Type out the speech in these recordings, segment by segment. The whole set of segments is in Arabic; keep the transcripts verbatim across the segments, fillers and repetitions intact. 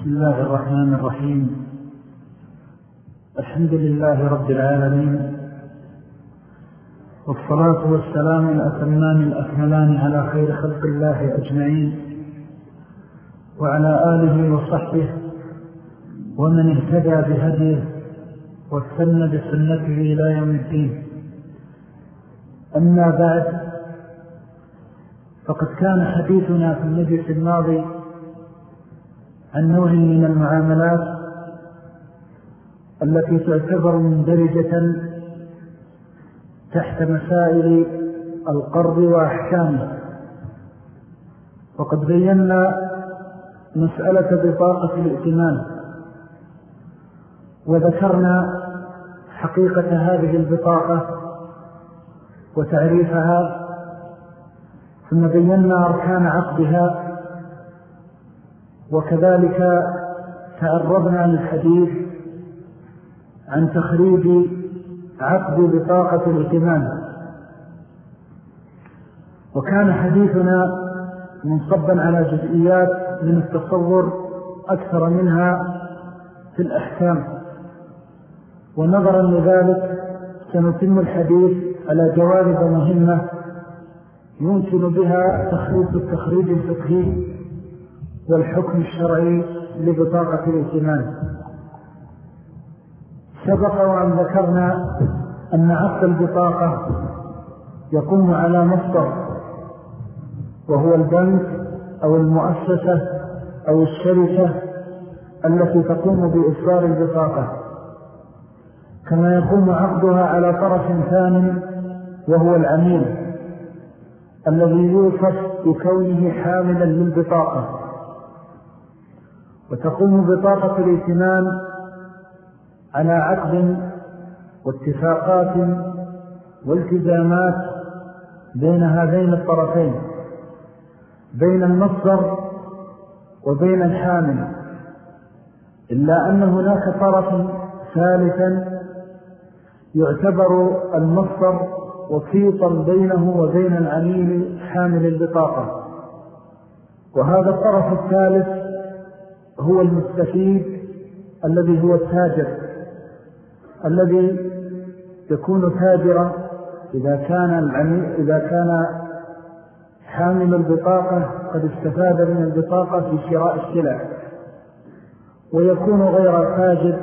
بسم الله الرحمن الرحيم. الحمد لله رب العالمين، والصلاة والسلام الأتمان الأكملان على خير خلق الله أجمعين، وعلى آله وصحبه ومن اهتدى بهديه واستنى بسنته إلى يوم الدين. أما بعد، فقد كان حديثنا في المجلس الماضي عن نوع من المعاملات التي تعتبر مندرجة تحت مسائل القرض وأحكامه، وقد بينا مسألة بطاقة الائتمان، وذكرنا حقيقة هذه البطاقة وتعريفها، ثم بينا أركان عقدها، وكذلك تعرضنا للحديث عن تخريج عقد بطاقة الائتمان. وكان حديثنا منصبا على جزئيات من التصور أكثر منها في الأحكام، ونظرا لذلك سنتم الحديث على جوانب مهمة يمكن بها تخريج التخريج الفقهي والحكم الشرعي لبطاقة الائتمان. سبق وأن ذكرنا أن عقد البطاقة يقوم على مصدر، وهو البنك أو المؤسسة أو الشركة التي تقوم بإصدار البطاقة، كما يقوم عقدها على طرف ثاني وهو العميل الذي يوصف بكونه حاملا للبطاقة. وتقوم بطاقة الائتمان على عقد واتفاقات والتزامات بين هذين الطرفين، بين المصدر وبين الحامل، إلا أن هناك طرف ثالثا يعتبر المصدر وسيطا بينه وبين العميل حامل البطاقة، وهذا الطرف الثالث هو المستفيد الذي هو التاجر، الذي يكون تاجرا إذا كان العميل إذا كان حامل البطاقة قد استفاد من البطاقة في شراء السلع، ويكون غير تاجر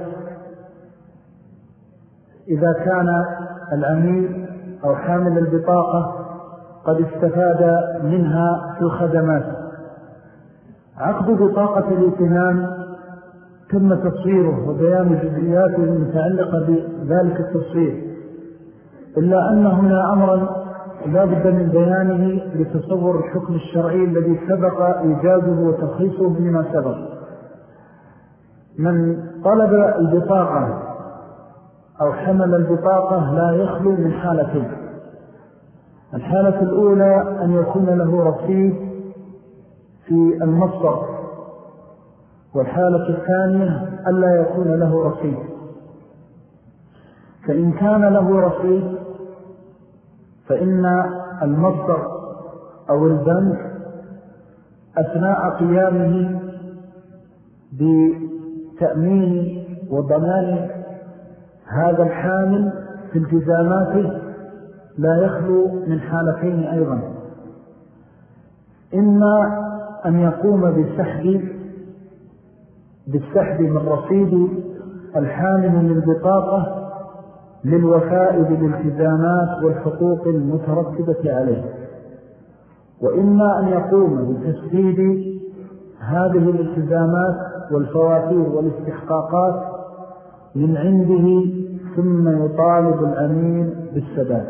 إذا كان العميل أو حامل البطاقة قد استفاد منها في الخدمات. عقد بطاقة الائتمان تم تصويره وبيان جزئياته المتعلقة بذلك التصوير، إلا أن هنا أمرا لا بد من بيانه لتصور الحكم الشرعي الذي سبق إيجازه وتخصيصه بما سبق. من طلب البطاقة أو حمل البطاقة لا يخلو من حالتين: الحالة الأولى أن يكون له رصيد في المصدر، والحالة الثانية ألا يكون له رصيد. فإن كان له رصيد فإن المصدر أو البنك أثناء قيامه بتأمين وضمان هذا الحامل في التزاماته لا يخلو من حالتين أيضا: إما أن يقوم بالسحب بالسحب من رصيد الحامل للبطاقة للوفاء بالالتزامات والحقوق المترتبة عليه، وإما أن يقوم بتسديد هذه الالتزامات والفواتير والاستحقاقات من عنده ثم يطالب الأمين بالسداد.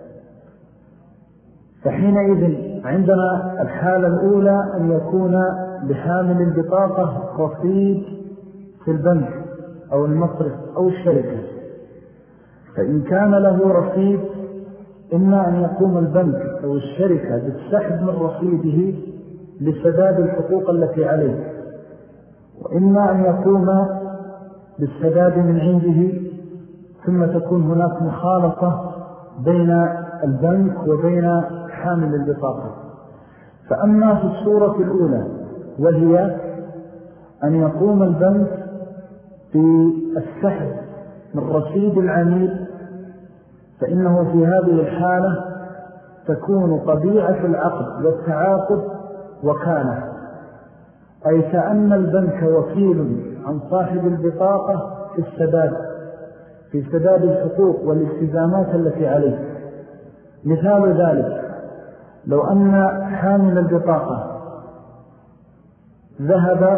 فحينئذ عندنا الحالة الأولى أن يكون بحامل البطاقة رصيد في البنك أو المصرف أو الشركة، فإن كان له رصيد إما أن يقوم البنك أو الشركة بالسحب من رصيده لسداد الحقوق التي عليه، وإما أن يقوم بالسداد من عنده، ثم تكون هناك مخالطة بين البنك وبين حامل البطاقة. فأما في الصورة الأولى وهي أن يقوم البنك بالسحب من رصيد العميل، فإنه في هذه الحالة تكون طبيعة العقد والتعاقد وكالة، أي كأن البنك وكيل عن صاحب البطاقة في السداد في سداد الحقوق والالتزامات التي عليه. مثال ذلك لو أن حامل البطاقة ذهب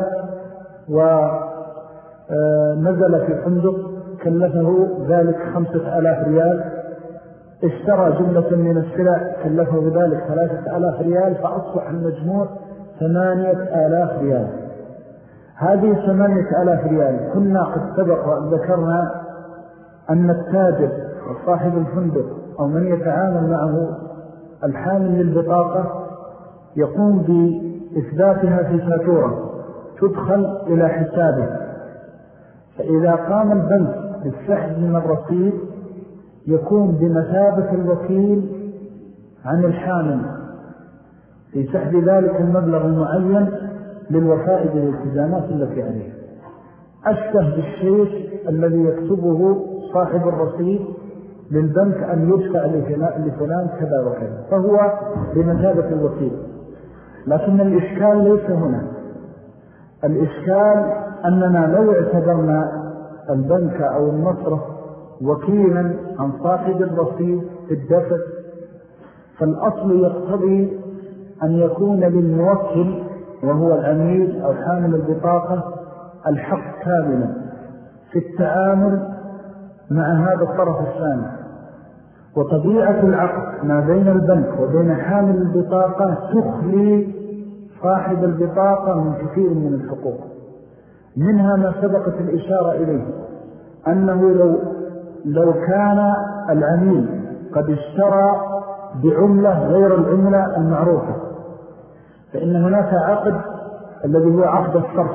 ونزل في فندق كلفه ذلك خمسة آلاف ريال، اشترى جملة من السلع كلفه ذلك ثلاثة آلاف ريال، فأصبح المجموع ثمانية آلاف ريال. هذه ثمانية آلاف ريال كنا قد سبق وأن ذكرنا أن التاجر وصاحب الفندق أو من يتعامل معه الحامل للبطاقة يقوم بإثباتها في فاتورة تدخل إلى حسابه، فإذا قام البنك بالسحب من الرصيد يكون بمثابة الوكيل عن الحامل في سحب ذلك المبلغ المعين للوفاء بالالتزامات التي عليه، أشبه بالشيء الذي يكتبه صاحب الرصيد للبنك أن يدفع لفلان كذا وكذا، فهو بمثابة الوكيل. لكن الإشكال ليس هنا، الإشكال أننا لو اعتبرنا البنك أو المصرف وكيلا عن صاحب الرصيد في الدفع، فالأصل يقتضي أن يكون للموكل وهو العميل أو حامل البطاقة الحق كاملا في التعامل مع هذا الطرف الثاني. وطبيعة العقد ما بين البنك وبين حامل البطاقة تخلي صاحب البطاقة من كثير من الحقوق، منها ما سبقت الإشارة إليه أنه لو, لو كان العميل قد اشترى بعملة غير العملة المعروفة، فإن هناك عقد الذي هو عقد الصرف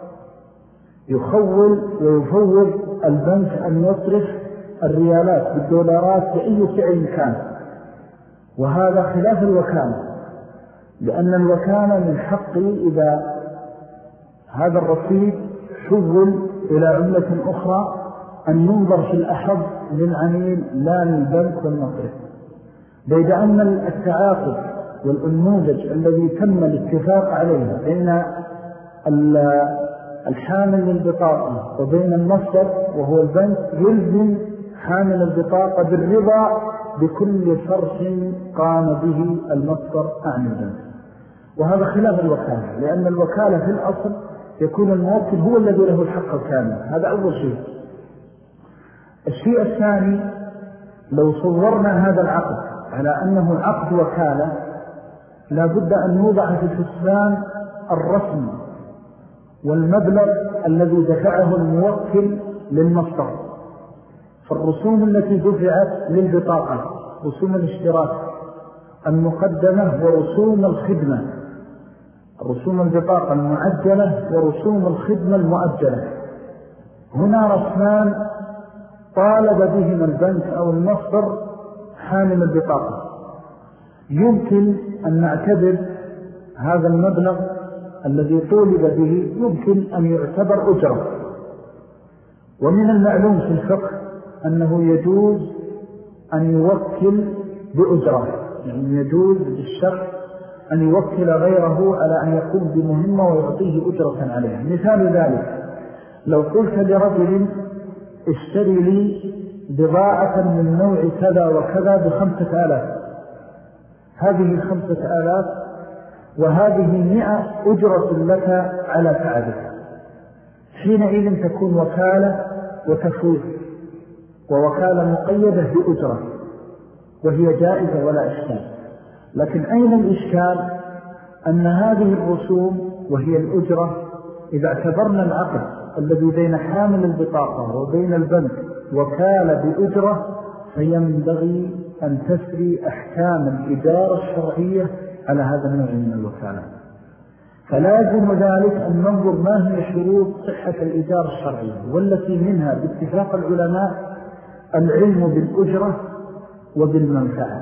يخول ويفوض البنك أن يصرف الريالات بالدولارات بأي سعر كان، وهذا خلاف الوكالة، لأن الوكالة من حقه إذا هذا الرصيد شغل إلى عملة أخرى أن ينظر في الأحظ للعميل لا للبنك والمصرف، بيد أن التعاقد والنموذج الذي تم الاتفاق عليه بين الحامل للبطاقة وبين المصدر وهو البنك يلزم حامل البطاقة بالرضا بكل صرف قام به المصدر عن البنك، وهذا خلاف الوكالة، لأن الوكالة في الأصل يكون الموكل هو الذي له الحق الكامل. هذا أول شيء. الشيء الثاني، لو صورنا هذا العقد على أنه عقد وكالة لا بد أن يوضع في الحسبان الرسم والمبلغ الذي دفعه الموكل للمصدر. فالرسوم التي دفعت للبطاقة رسوم الاشتراك المقدمة ورسوم الخدمة، رسوم البطاقة المعجلة ورسوم الخدمة المؤجلة، هنا رسمان طالب بهم البنك أو المصدر حامل البطاقة. يمكن أن نعتبر هذا المبلغ الذي طولب به يمكن أن يعتبر أجرة، ومن المعلوم في الفقه أنه يجوز أن يوكل بأجرة، يعني يجوز للشخص أن يوكل غيره على أن يقوم بمهمة ويعطيه أجرة عليها. مثال ذلك لو قلت لرجل اشتري لي بضاعة من نوع كذا وكذا بخمسة آلاف، هذه خمسة آلاف وهذه مئة أجرة لك على فعلك، حينئذ تكون وكالة وتفويض، ووكالة مقيدة بأجرة وهي جائزة ولا إشكال. لكن أين الإشكال؟ أن هذه الرسوم وهي الأجرة إذا اعتبرنا العقد الذي بين حامل البطاقة وبين البنك وكالة بأجرة فينبغي أن تسري أحكام الإدارة الشرعية على هذا النوع من الوكالة. فلازم ذلك أن ننظر ما هي شروط صحة الإدارة الشرعية، والتي منها باتفاق العلماء العلم بالأجرة وبالمنفعة.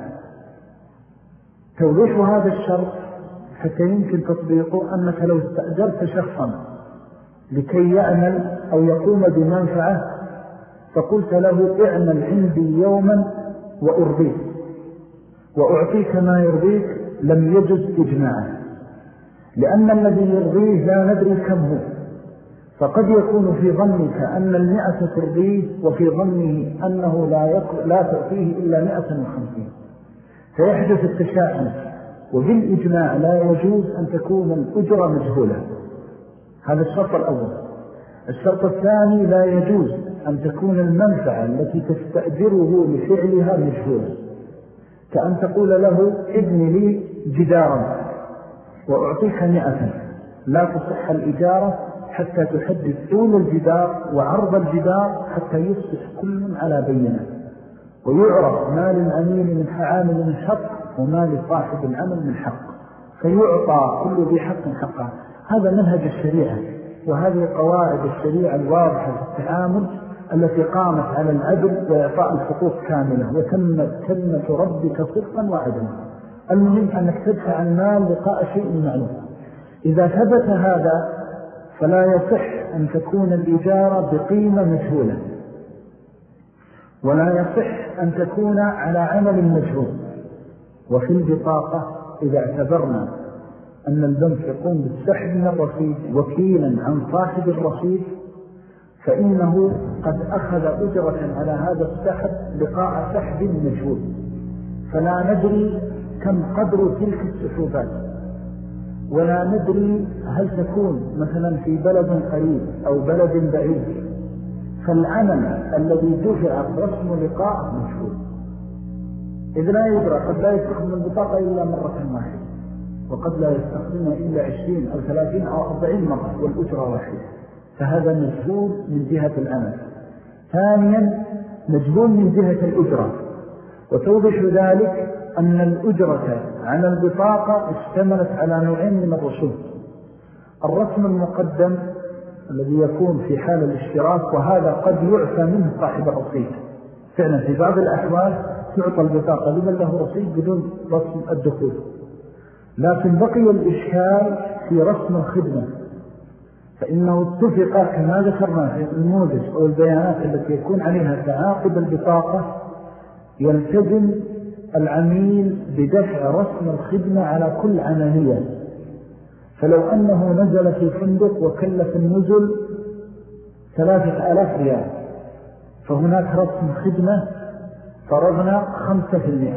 توضيح هذا الشرط حتى يمكن تطبيقه أنك لو استأجرت شخصا لكي يعمل أو يقوم بمنفعة، فقلت له اعمل عندي يوما وأرضيك وأعطيك ما يرضيك، لم يجز إجماعا، لأن الذي يرضيه لا ندري كم هو، فقد يكون في ظنك أن المئة ترضيه وفي ظنه أنه لا, لا تعطيه إلا مئة وخمسين، فيحدث التشاؤم. وبالإجماع لا يجوز أن تكون الأجرة مجهولة، هذا الشرط الأول. الشرط الثاني لا يجوز أن تكون المنفعة التي تستأجره لفعلها مجهولة، كأن تقول له ابن لي جدارا وأعطيك مئة، لا تصح الإجارة حتى تحدد طول الجدار وعرض الجدار حتى يصبح كل على بينه، ويعرف ما للعميل من عامل من حق وما لصاحب العمل من حق، فيعطى كل ذي حق حقه. هذا منهج الشريعة، وهذه قواعد الشريعة الواضحة في التعامل التي قامت على العدل وإعطاء الحقوق كاملة، وتمت كلمة ربك صدقا وعدلا. المهم أنك تدفع المال لقاء شيء معلوم. إذا ثبت هذا فلا يصح أن تكون الإجارة بقيمة مجهولة، ولا يصح أن تكون على عمل مجهول. وفي البطاقة إذا اعتبرنا أن البنك يقوم بالسحب من الرصيد وكيلا عن صاحب الرصيد، فإنه قد أخذ أجرة على هذا السحب لقاء سحب مجهول، فلا ندري كم قدر تلك السحوبات، ولا ندري هل تكون مثلا في بلد قريب أو بلد بعيد، فالعمل الذي دفع رسم لقاء مجهول، إذ لا يدرى، قد لا يستخدم البطاقة إلا مرة واحدة، وقد لا يستخدمها إلا عشرين أو ثلاثين أو أربعين مرة والأجرة واحدة، فهذا مجهول من جهة العمل. ثانيا مجهول من جهة الأجرة، وتوضح ذلك أن الأجرة على البطاقة اشتملت على نوعين من الرسوم: الرسم المقدم الذي يكون في حال الاشتراك، وهذا قد يعفى منه صاحب الرصيد، فعلا في بعض الأحوال تعطى البطاقة لمن له رصيد بدون رسم الدخول. لكن بقي الإشكال في رسم الخدمة، فإنه اتفق كما ذكرنا في النموذج أو البيانات التي يكون عليها تعاقد البطاقة، يلتزم العميل بدفع رسم الخدمة على كل عملية. فلو أنه نزل في فندق وكلف النزل ثلاثة آلاف ريال، فهناك رسم خدمة فرضنا خمسة في المئة،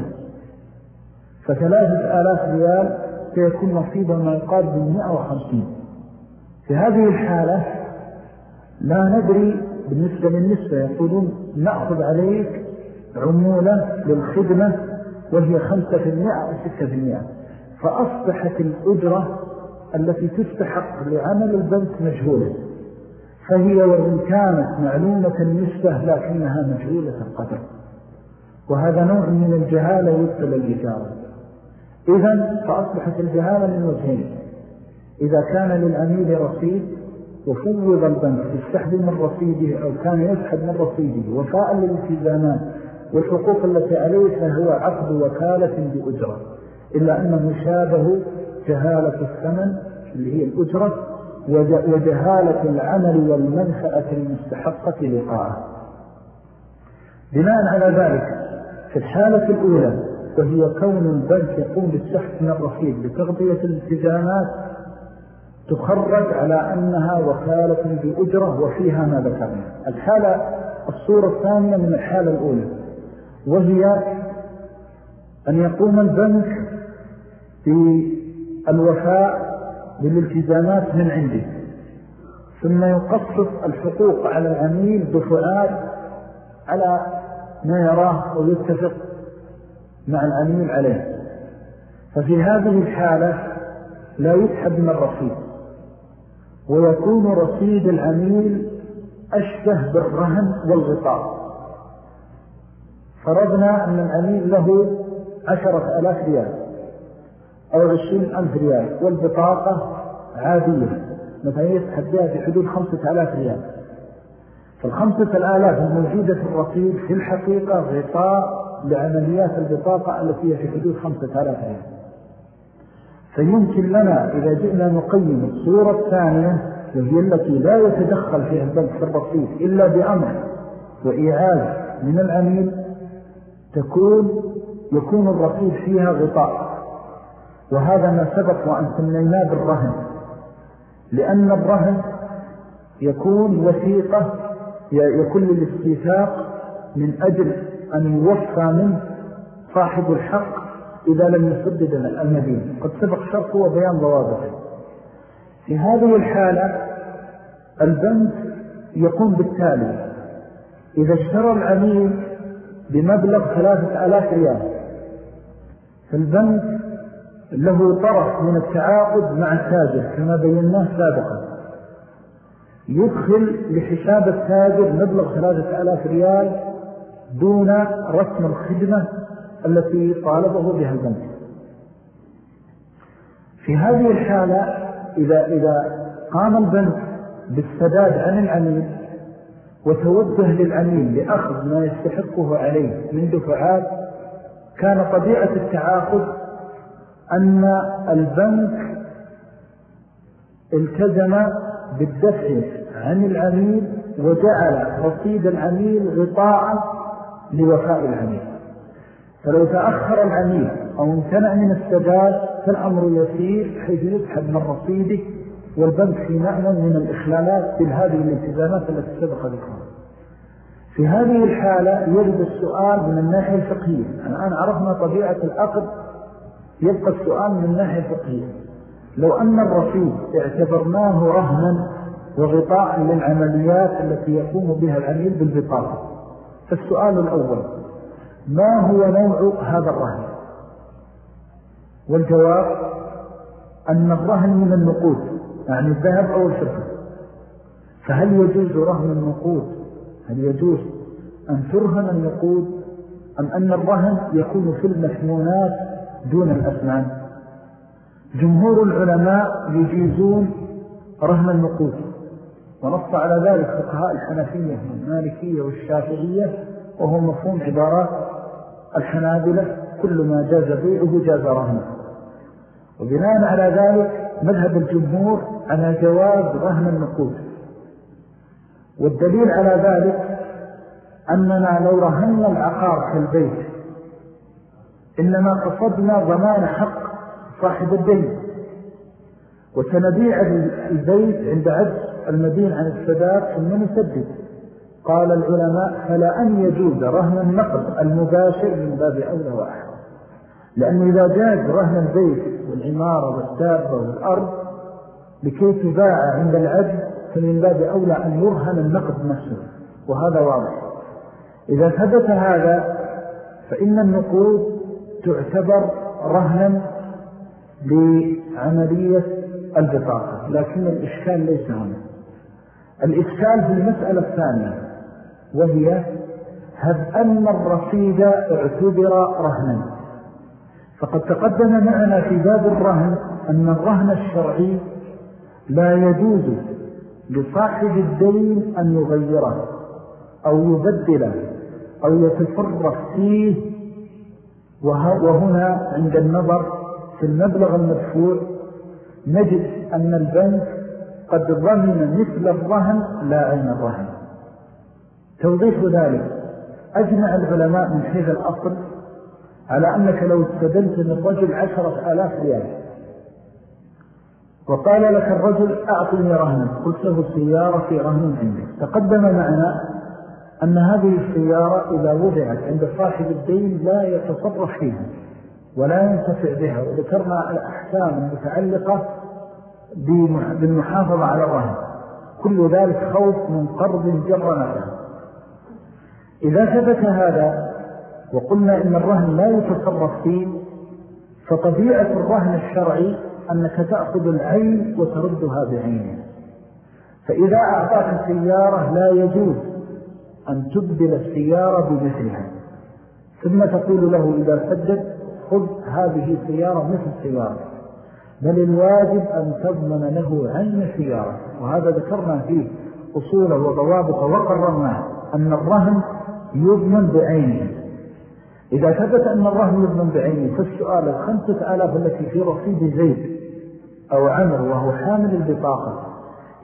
فثلاثة آلاف ريال سيكون نصيبا ما يقارب بالمئة وخمسين. في هذه الحالة لا ندري بالنسبة للنسبة، يقولون نأخذ عليك عمولة للخدمة وهي خمسة في المئة أو ستة في المئة، فأصبحت الأجرة التي تستحق لعمل البنك مجهولة، فهي وإن كانت معلومة النسبة لكنها مجهولة القدر، وهذا نوع من الجهالة يبطل الإجارة. إذن فأصبحت الجهالة من وجهين: إذا كان للعميل رصيد وفوض البنك يستحب من رصيده أو كان يسحب من رصيده وفاء للالتزامات والحقوق التي عليه، فهو عقد وكالة بأجرة، إلا أنه شابه جهالة الثمن اللي هي الأجرة وجهالة العمل والمنفعة المستحقة لقاءه. بناء على ذلك في الحالة الأولى، وهي كون البنك يقوم بالسحب من الرصيد لتغطية الالتزامات، تخرج على أنها وكالة بأجرة وفيها ما ذكرنا. الحالة الصورة الثانية من الحالة الأولى، وهي أن يقوم البنك بالوفاء بالالتزامات من عنده، ثم يقصص الحقوق على العميل دفعات على ما يراه ويتفق مع العميل عليه. ففي هذه الحالة لا يسحب من الرصيد، ويكون رصيد العميل أشبه بالرهن والغطاء. فرضنا أن العميل له عشرة آلاف ريال أو عشرين ألف ريال، والبطاقة عادية مثلا يسحب بها في حدود خمسة آلاف ريال، فالخمسة الآلاف الموجودة في الرصيد في الحقيقة غطاء لعمليات البطاقة التي هي في حدود خمسة آلاف ريال. فيمكن لنا إذا جئنا نقيم الصورة الثانية وهي التي لا يتدخل فيها البنك في الرصيد إلا بأمر وإيعاز من العميل، تكون يكون الرصيد فيها غطاء. وهذا ما سبق وأن سميناه بالرهن، لأن الرهن يكون وثيقة يكون للاستيثاق من أجل أن يوفى منه صاحب الحق إذا لم يسدد المدين. قد سبق شرطه وبيان ضوابطه. في هذه الحالة البنك يقوم بالتالي: إذا اشترى العميل بمبلغ ثلاثة آلاف ريال، فالبنك له طرف من التعاقد مع التاجر كما بيناه سابقا، يدخل لحساب التاجر مبلغ ثلاثة آلاف ريال دون رسم الخدمة التي طالبه بها البنك. في هذه الحالة إذا, إذا قام البنك بالسداد عن العميل وتوجه للعميل لأخذ ما يستحقه عليه من دفعات، كان طبيعة التعاقد أن البنك التزم بالدفع عن العميل وجعل رصيد العميل غطاء لوفاء العميل. فلو تأخر العميل أو امتنع من السداد فالأمر يسير حيث يسحب من رصيده، والبنك في مأمن من الإخلالات بهذه الالتزامات التي سبق ذكرها. في هذه الحالة يرد السؤال من الناحية الفقهية. الآن عرفنا طبيعة العقد، يبقى السؤال من الناحية الفقهية: لو أن الرصيد اعتبرناه رهنا وغطاء للعمليات التي يقوم بها العميل بالبطاقة، فالسؤال الأول: ما هو نوع هذا الرهن؟ والجواب أن الرهن من النقود، يعني الذهب أو الفضة. فهل يجوز رهن النقود؟ هل يجوز أن ترهن النقود، أم أن الرهن يكون في المثمونات دون الأثمان؟ جمهور العلماء يجيزون رهن النقود، ونص على ذلك فقهاء الحنفية والمالكية والشافعية، وهو مفهوم عبارات الحنابلة: كل ما جاز بيعه جاز رهنه. وبناء على ذلك مذهب الجمهور على جواز رهن النقود. والدليل على ذلك أننا لو رهنا العقار في البيت إنما قصدنا ضمان حق صاحب الدين، وسنبيع البيت عند عجز المدين عن السداد ثم نسدد. قال العلماء: فلا أن يجوز رهن النقد المباشر من باب أولى وأحرى، لأنه إذا جاز رهن البيت والعمارة والدابة والأرض لكي تباع عند العجز، فمن باب أولى أن يرهن النقد نفسه، وهذا واضح. إذا ثبت هذا فإن النقود تعتبر رهنا لعملية البطاقة، لكن الإشكال ليس هنا. الإشكال في المسألة الثانية، وهي: هل أن الرصيد اعتبر رهنا؟ فقد تقدم معنا في باب الرهن أن الرهن الشرعي لا يجوز لصاحب الدين أن يغيره أو يبدله أو يتصرف فيه. وهنا عند النظر في المبلغ المدفوع نجد أن البنك قد ضمن مثل الرهن لا عين الرهن. توضيح ذلك: أجمع العلماء من حيث الأصل على أنك لو استدلت من الرجل عشرة آلاف ريال وقال لك الرجل: أعطني رهنا، قلت له سيارة في رهن عندك، تقدم معنا أن هذه السيارة إذا وضعت عند صاحب الدين لا يتصرف فيها ولا ينتفع بها، وذكرنا الأحكام المتعلقة بالمحافظة على الرهن، كل ذلك خوف من قرض جر نفسه. إذا ثبت هذا وقلنا إن الرهن لا يتصرف فيه، فطبيعة الرهن الشرعي أنك تأخذ العين وتردها بعينها. فإذا أعطاك سيارة لا يجوز أن تبدل السيارة بمثلها، ثم تقول له إذا سدد: خذ هذه سيارة مثل سيارة، بل الواجب أن تضمن له عين سيارة. وهذا ذكرنا فيه أصوله وضوابطه وقررنا أن الرهن يضمن بعينه. إذا ثبت أن الرهن يضمن بعينه، فالسؤال: الخمسة آلاف التي في رصيد زيد أو عمر وهو حامل البطاقة،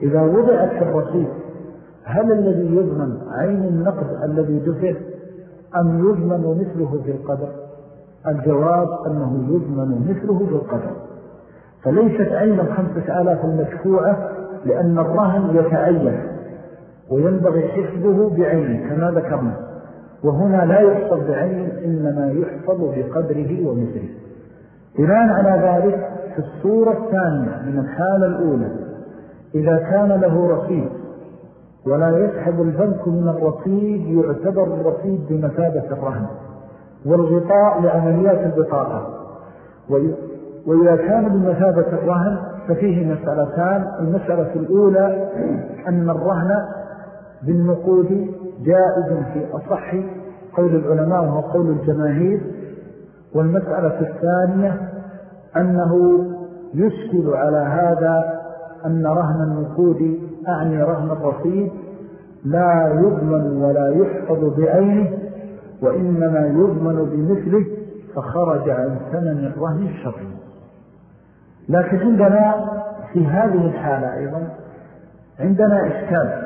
إذا وضعت في الرصيد هل الذي يضمن عين النقد الذي دفع أم يضمن مثله في القدر؟ الجواب أنه يضمن مثله في القدر. فليست عين الخمسة آلاف المدفوعة، لأن الرهن يتعين وينبغي حفظه بعينه كما ذكرنا، وهنا لا يحفظ بعين إنما يحفظ بقدره ومثله. بناء على ذلك في الصورة الثانية من الحالة الأولى إذا كان له رصيد ولا يسحب البنك من الرصيد يعتبر الرصيد بمثابة الرهن والغطاء لعمليات البطاقة. وإذا كان بمثابة الرهن ففيه مسألتان. المسألة الأولى أن الرهن بالنقود جائز في أصح قول العلماء وهو قول الجماهير. والمسألة الثانية أنه يشكل على هذا أن رهن النقود أعني رهن الرصيد لا يضمن ولا يحفظ بعينه وإنما يضمن بمثله، فخرج عن ثمن الرهن الشرعي. لكن عندنا في هذه الحالة أيضا عندنا إشكال،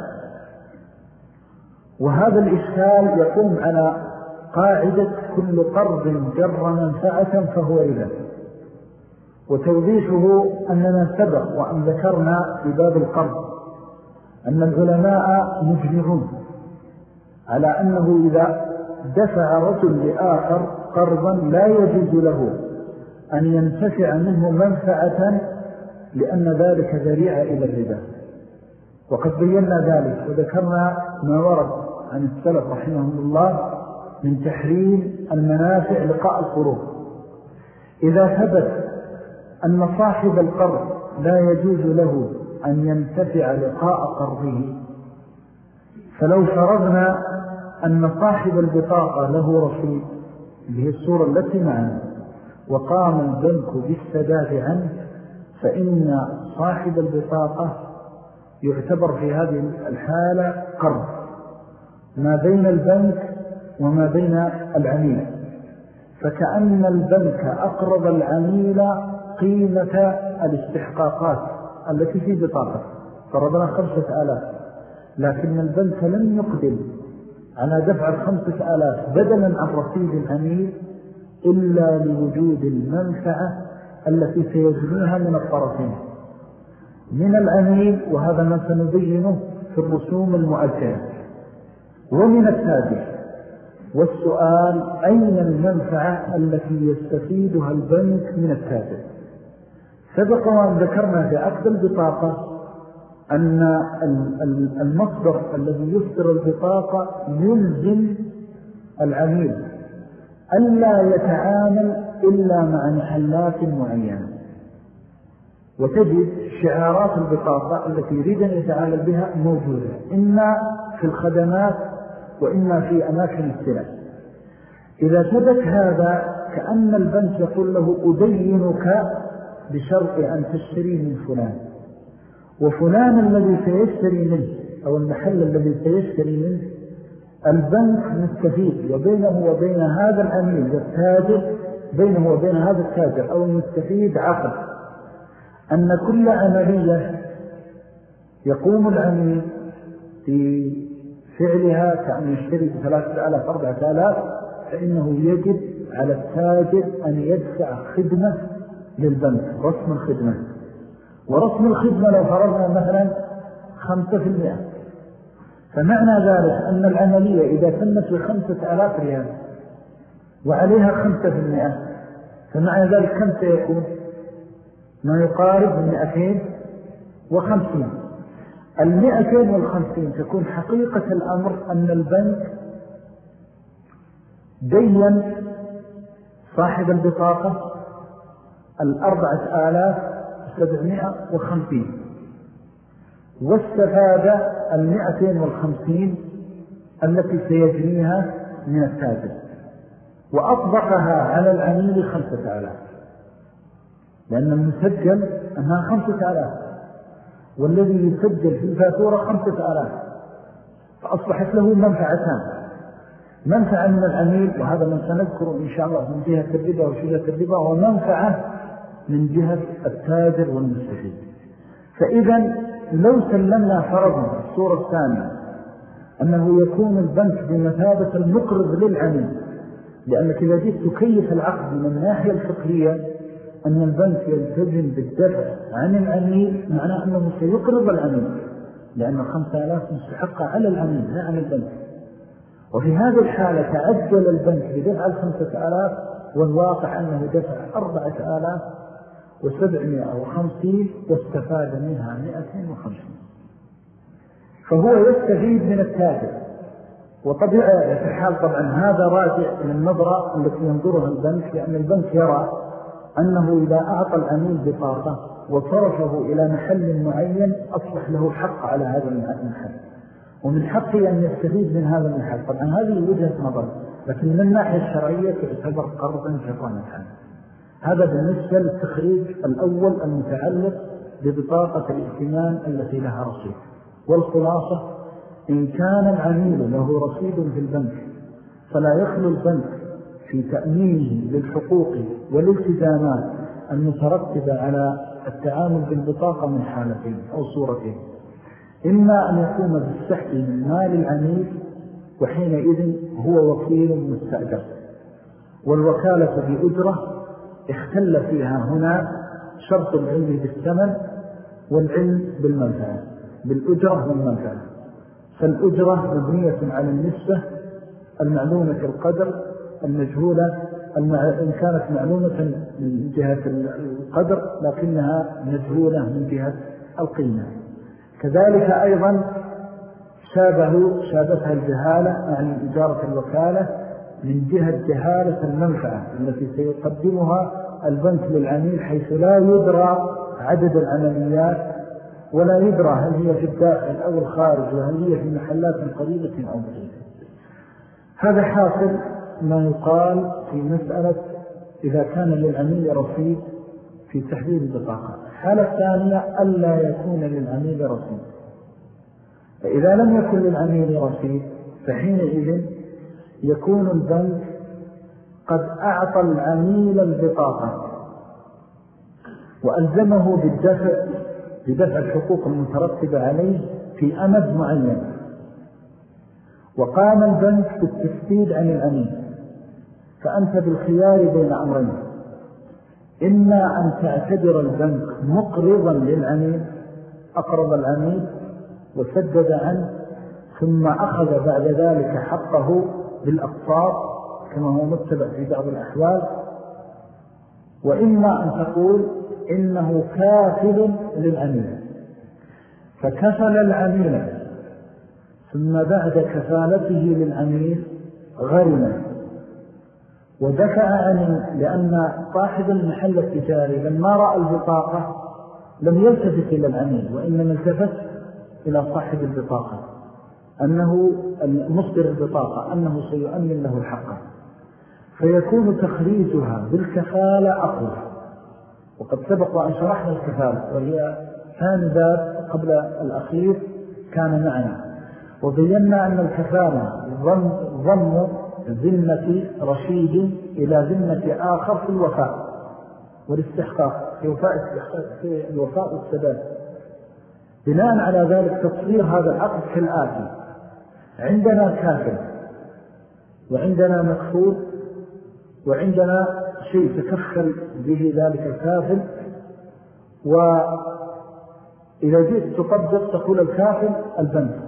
وهذا الإشكال يقوم على قاعدة كل قرض جر منفعة فهو ربا. وتوضيحه أننا سبق وأن ذكرنا في باب القرض أن العلماء مجمعون على أنه إذا دفع رجل لآخر قرضا لا يجوز له أن ينتفع منه منفعة، لأن ذلك ذريعة إلى الربا. وقد بينا ذلك وذكرنا ما ورد عن السلف رحمهم الله من تحريم المنافع لقاء القروض. إذا ثبت أن صاحب القرض لا يجوز له أن ينتفع لقاء قرضه، فلو فرضنا أن صاحب البطاقة له رصيد به الصورة التي معنا وقام البنك بالسداد عنه، فإن صاحب البطاقة يعتبر في هذه الحالة قرض ما بين البنك وما بين العميل، فكأن البنك أقرض العميل قيمة الاستحقاقات التي في بطاقة، فرضنا خمسة آلاف، لكن البنك لم يقدم على دفع الخمسة آلاف بدلا عن رصيد العميل إلا لوجود المنفعة التي سيجنيها من الطرفين، من العميل وهذا ما سنبينه في الرسوم المؤجلة، ومن التاجر. والسؤال أين المنفعة التي يستفيدها البنك من التاجر؟ سبق وأن ذكرنا في عقد البطاقة أن المصدر الذي يصدر البطاقة يلزم العميل ألا يتعامل إلا مع محلات معينة، وتجد شعارات البطاقة التي يريد أن يتعامل بها موجودة إما في الخدمات وإما في أماكن السلع. إذا ثبت هذا كأن البنك يقول له أدينك بشرط أن تشتري من فلان، وفلان الذي سيشتري منه أو المحل الذي سيشتري منه البنك مستفيد، وبينه وبين هذا العميل والتاجر بينه وبين هذا التاجر أو المستفيد عقد أن كل عملية يقوم العميل في فعلها كأن يشتري بثلاثة آلاف أربعة آلاف، فإنه يجب على التاجر أن يدفع خدمة للبنك، رسم الخدمة. ورسم الخدمة لو فرضنا مثلا خمسة في المئة، فمعنى ذلك أن العملية إذا تمت بخمسة آلاف ريال وعليها خمسة في المئة، فمعنى ذلك كم سيكون؟ ما يقارب من مئتين وخمسين. المئتين والخمسين تكون حقيقة الأمر أن البنك دين صاحب البطاقة الأربعة آلاف سبعمائة وخمسين، واستفاد المئتين والخمسين التي سيجنيها من التاجر، وأطبقها على العميل خمسة آلاف، لأن المسجل أنها خمسة آلاف والذي يسجل في الفاتورة خمسة آلاف، فأصبحت له منفعتان: منفعة من العميل وهذا من سنذكره إن شاء الله من جهة الربا وشجرة الربا، ومنفعة من جهة التاجر والمستفيد. فإذا لو سلمنا فرضنا الصورة الثانية أنه يكون البنك بمثابة المقرض للعميل، لأنك إذا جئت تكيف العقد من الناحية الفقهية أن البنك يلتزم بالدفع عن العميل، معناه أنه سيقرض العميل، لأن خمسة آلاف مستحقة على العميل لا عن البنك. وفي هذه الحالة تعجل البنك بدفع الخمسة آلاف، والواقع أنه دفع أربعة آلاف وسبعمائة وخمسين واستفاد منها مائتين وخمسين، فهو يستفيد من التاجر. وطبيعة في الحال طبعا هذا راجع من النظرة التي ينظرها البنك، لأن البنك يرى أنه إذا أعطى العميل بطاقة وصرفه إلى محل معين أصبح له حق على هذا المحل، ومن حقه أن يستفيد من هذا المحل. طبعا هذه وجهة نظر، لكن من الناحية الشرعية تعتبر قرضا شيطانا. هذا بالنسبة للتخريج الأول المتعلق ببطاقة الائتمان التي لها رصيد. والخلاصة إن كان العميل له رصيد في البنك فلا يخلو البنك في تأمينه للحقوق والالتزامات المترتبة على التعامل بالبطاقة من حالتين أو صورتين: إما أن يقوم بالسحب من مال العميل، وحينئذ هو وكيل مستأجر، والوكالة بأجرة اختل فيها هنا شرط العلم بالثمن والعلم بالمنفعة، بالأجرة والمنفعة. فالأجرة مبنية على النسبة المعلومة القدر المجهولة، إن كانت معلومة من جهة القدر لكنها مجهولة من جهة القيمة. كذلك أيضا شابه شابتها الجهالة عن إجارة الوكالة من جهة جهالة المنفعة التي سيقدمها البنك للعميل، حيث لا يدرى عدد العمليات ولا يدرى هل هي في الداخل أو الخارج، وهل هي في محلات قريبة أو بعيدة. هذا حاصل ما يقال في مسألة إذا كان للعميل رصيد في تحديد البطاقة. الحالة الثانية ألا يكون للعميل رصيد، فإذا لم يكن للعميل رصيد فحينئذ يكون البنك قد أعطى العميل البطاقة وألزمه بالدفع بدفع الحقوق المترتبة عليه في أمد معين، وقام البنك بالتسديد عن العميل. فأنت بالخيار بين أمرين: إما أن تعتبر البنك مقرضا للعميل، أقرض العميل وسدد عنه ثم أخذ بعد ذلك حقه بالأقساط كما هو متبع في بعض الأحوال، وإما أن تقول إنه كافل للعميل، فكفل العميل ثم بعد كفالته للعميل غرم ودفع عنه، لأن صاحب المحل التجاري لما رأى البطاقة لم يلتفت إلى العميل، وإنما التفت إلى صاحب البطاقة أنه مصدر البطاقة أنه سيؤمن له الحق، فيكون تخريجها بالكفالة أقوى. وقد سبق وأن شرحنا الكفالة، وهي ثاني باب قبل الأخير كان معنا، وبينا أن الكفالة ضم ذمة رشيد إلى ذمة آخر في الوفاء والاستحقاق، في وفاء في الوفاء والسداد. بناء على ذلك تصوير هذا العقد كالآتي: عندنا كافل، وعندنا مكفول، وعندنا شيء تكفل به ذلك الكافل. وإذا جئت تطبق تقول الكافل البنك،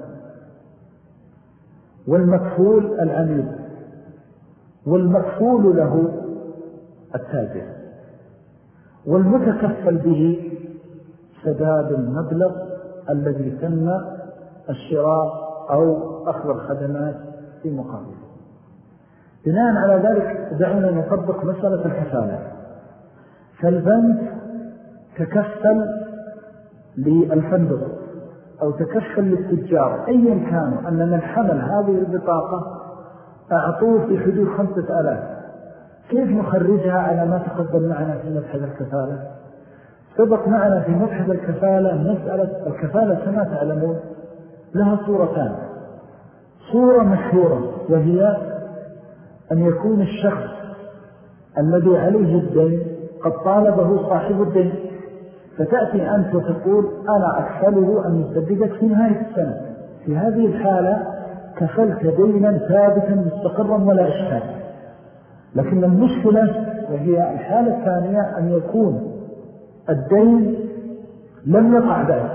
والمكفول العميل، والمكفول له التاجر، والمتكفل به سداد المبلغ الذي تم الشراء أو أخذ الخدمات في مقابله. بناء على ذلك دعونا نطبق مسألة الكفالة. فالبنك تكفل للفندق أو تكفل للتجار أيا كان أن من حمل هذه البطاقة أعطوه في حدود خمسة آلاف، كيف نخرجها على ما تقدم معنا في مبحث الكفالة؟ سبق معنا في مبحث الكفالة مسألة الكفالة كما تعلمون لها صورتان: صورة مشهورة وهي أن يكون الشخص الذي عليه الدين قد طالبه صاحب الدين فتأتي أنت وتقول أنا أكفله أن يسددك في نهاية السنة. في هذه الحالة كفلت دينا ثابتا مستقرا ولا إشكال. لكن المشكلة وهي الحالة الثانية أن يكون الدين لم يقع بعد.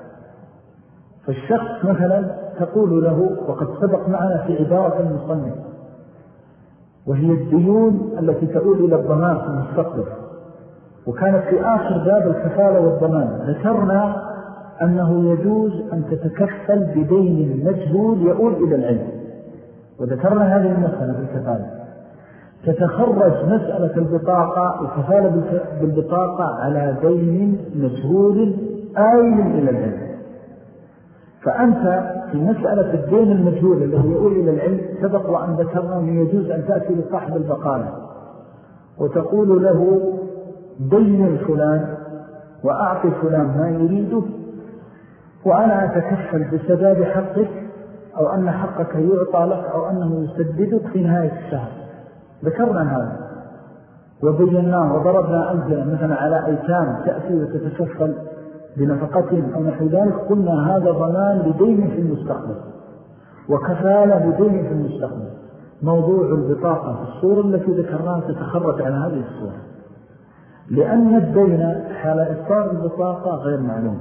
فالشخص مثلا تقول له، وقد سبق معنا في عبارة المصنف، وهي الديون التي تؤول إلى الضمان في المستقبل، وكانت في آخر باب الكفالة والضمان ذكرنا أنه يجوز أن تتكفل بدين مجهول يؤول إلى العلم، وذكرنا هذه المسألة في الكفالة. تتخرج مسألة البطاقة الكفالة بالبطاقة على دين مجهول آيل إلى العلم. فأنت في مسألة الدين المجهول الذي يؤول إلى العلم سبق وأن ذكرنا أنه يجوز أن تأتي لصاحب البقالة وتقول له دين الفلان وأعطي فلان ما يريده، وأنا أتكفل بسداد حقك، أو أن حقك يعطى لك، أو أنه يسددك في نهاية الشهر. ذكرنا هذا وبيناه وضربنا أمثلة مثلا على أيتام تأتي وتتكفل بنفقتهم أو نحو ذلك، قلنا هذا ضمان لدين في المستقبل وكفالة لدين في المستقبل. موضوع البطاقة في الصورة التي ذكرناها تتخرج على هذه الصورة، لأن الدين حال إصدار البطاقة غير معلوم،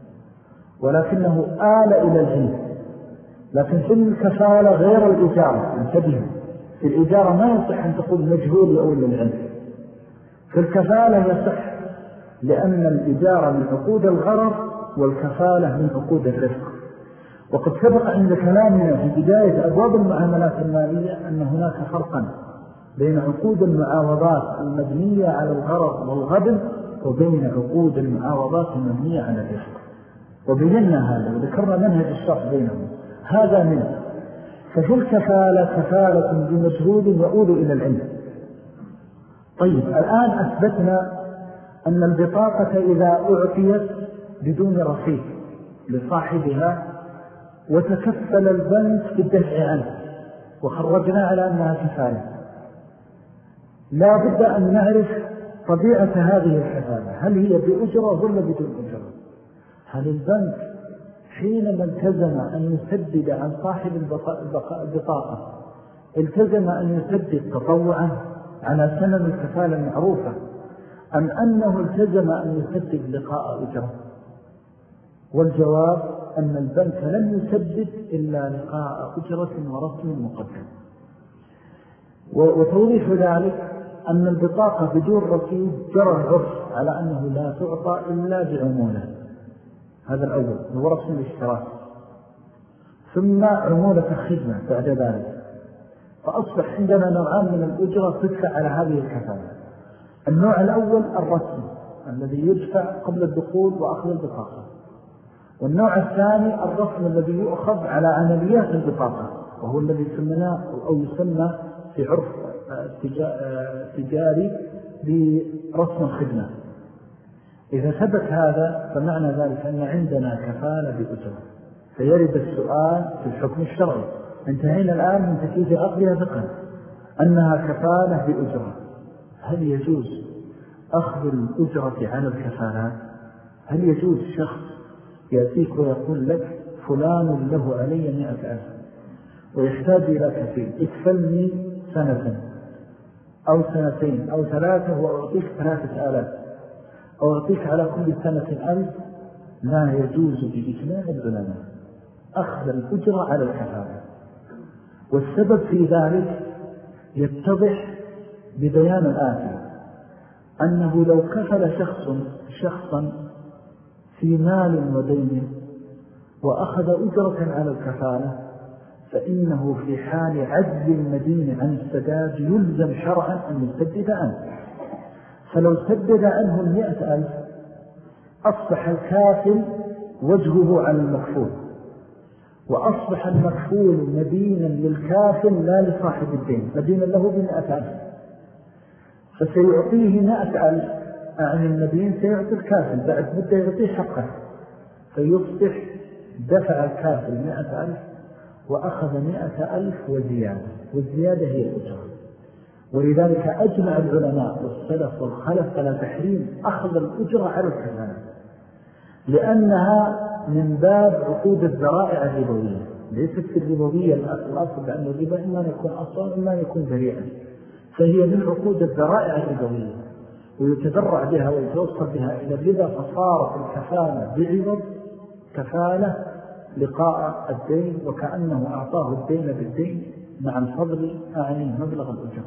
ولكنه آل إلى العلم. لكن في الكفالة غير الإجارة، انتبهوا، في الإجارة ما يصح أن تقول مجهول يؤول للعلم، في الكفالة يصح، لأن الإجارة من عقود الغرر والكفالة من عقود الرفق. وقد سبق عند كلامنا في بداية أبواب المعاملات المالية أن هناك فرقا بين عقود المعاوضات المبنية على الغرر والغبن وبين عقود المعاوضات المبنية على الرفق، وبينا هذا وذكرنا منهج الشرح بينهم. هذا منه. ففي الكفالة كفالة بمجهود يؤول إلى العلم. طيب الآن أثبتنا أن البطاقة إذا أعطيت بدون رصيد لصاحبها وتكفل البنك بالدفع عنه وخرجنا على أنها كفالة، لا بد أن نعرف طبيعة هذه الكفالة، هل هي بأجرة ولا بدون أجرة؟ هل البنك حينما التزم أن يسدد عن صاحب البطاقة التزم أن يسدد تطوعا على سنن الكفالة المعروفة، أم أنه التزم أن يسدد لقاء أجرة؟ والجواب أن البنك لم يسدد إلا لقاء أجرة ورسم مقدم. وتوضيح ذلك أن البطاقة بدون رصيد جرى العرف على أنه لا تعطى إلا بعمولة، هذا الأول هو رسم الاشتراك، ثم عمولة الخدمة بعد ذلك. فأصبح عندنا نوعان من الأجرة تدفع على هذه الكفالة. النوع الأول الرسم الذي يدفع قبل الدخول وأخذ البطاقة، والنوع الثاني الرسم الذي يؤخذ على عمليات البطاقة، وهو الذي يسمى أو يسمى في عرف تجاري برسم الخدمة. إذا ثبت هذا فمعنى ذلك أن عندنا كفالة بأجرة، فيرد السؤال في الحكم الشرعي. انتهينا الآن من تكييف عقلها فقها أنها كفالة بأجرة. هل يجوز أخذ الأجرة على الكفالات؟ هل يجوز شخص يأتيك ويقول لك فلان له علي مئة ألف ويحتاج إلى كفيل، اكفلني سنة أو سنتين أو ثلاثة وأعطيك ثلاثة آلاف أو أعطيك على كل سنة ألف؟ لا يجوز بإجماع العلماء أخذ الأجرة على الكفالة. والسبب في ذلك يتضح ببيان الآتي، أنه لو كفل شخص شخصا في مال ودين وأخذ أجرة على الكفالة فإنه في حال عجز المدين عن السداد يلزم شرعا أن يسدد عنه. فلو سدد عنه المئة ألف أصبح الكافل وجهه على المكفول، وأصبح المكفول مدينا للكافل لا لصاحب الدين، مدينا له بمئة ألف، فسيعطيه مئة ألف عن المدين، سيعطي الكافل بعد مدة يعطيه حقه، فيصبح دفع الكافل مئة ألف وأخذ مئة ألف وزيادة، والزيادة هي الأجرة. ولذلك أجمع العلماء والسلف والخلف على تحريم أخذ الأجرة على الكفالة. لأنها من باب عقود الذرائع الربوية، ليست من باب عقود الذرائع الربوية، ليست في الربوية الأصل، لأن الربا إما يكون أصلا إما يكون ذريعا، فهي من عقود الذرائع الربوية ويتذرع بها ويتوصل بها إلى الربا، فصارت الكفالة بعوض كفالة لقاء الدين، وكأنه أعطاه الدين بالدين مع الفضل أعني مبلغ الأجرة.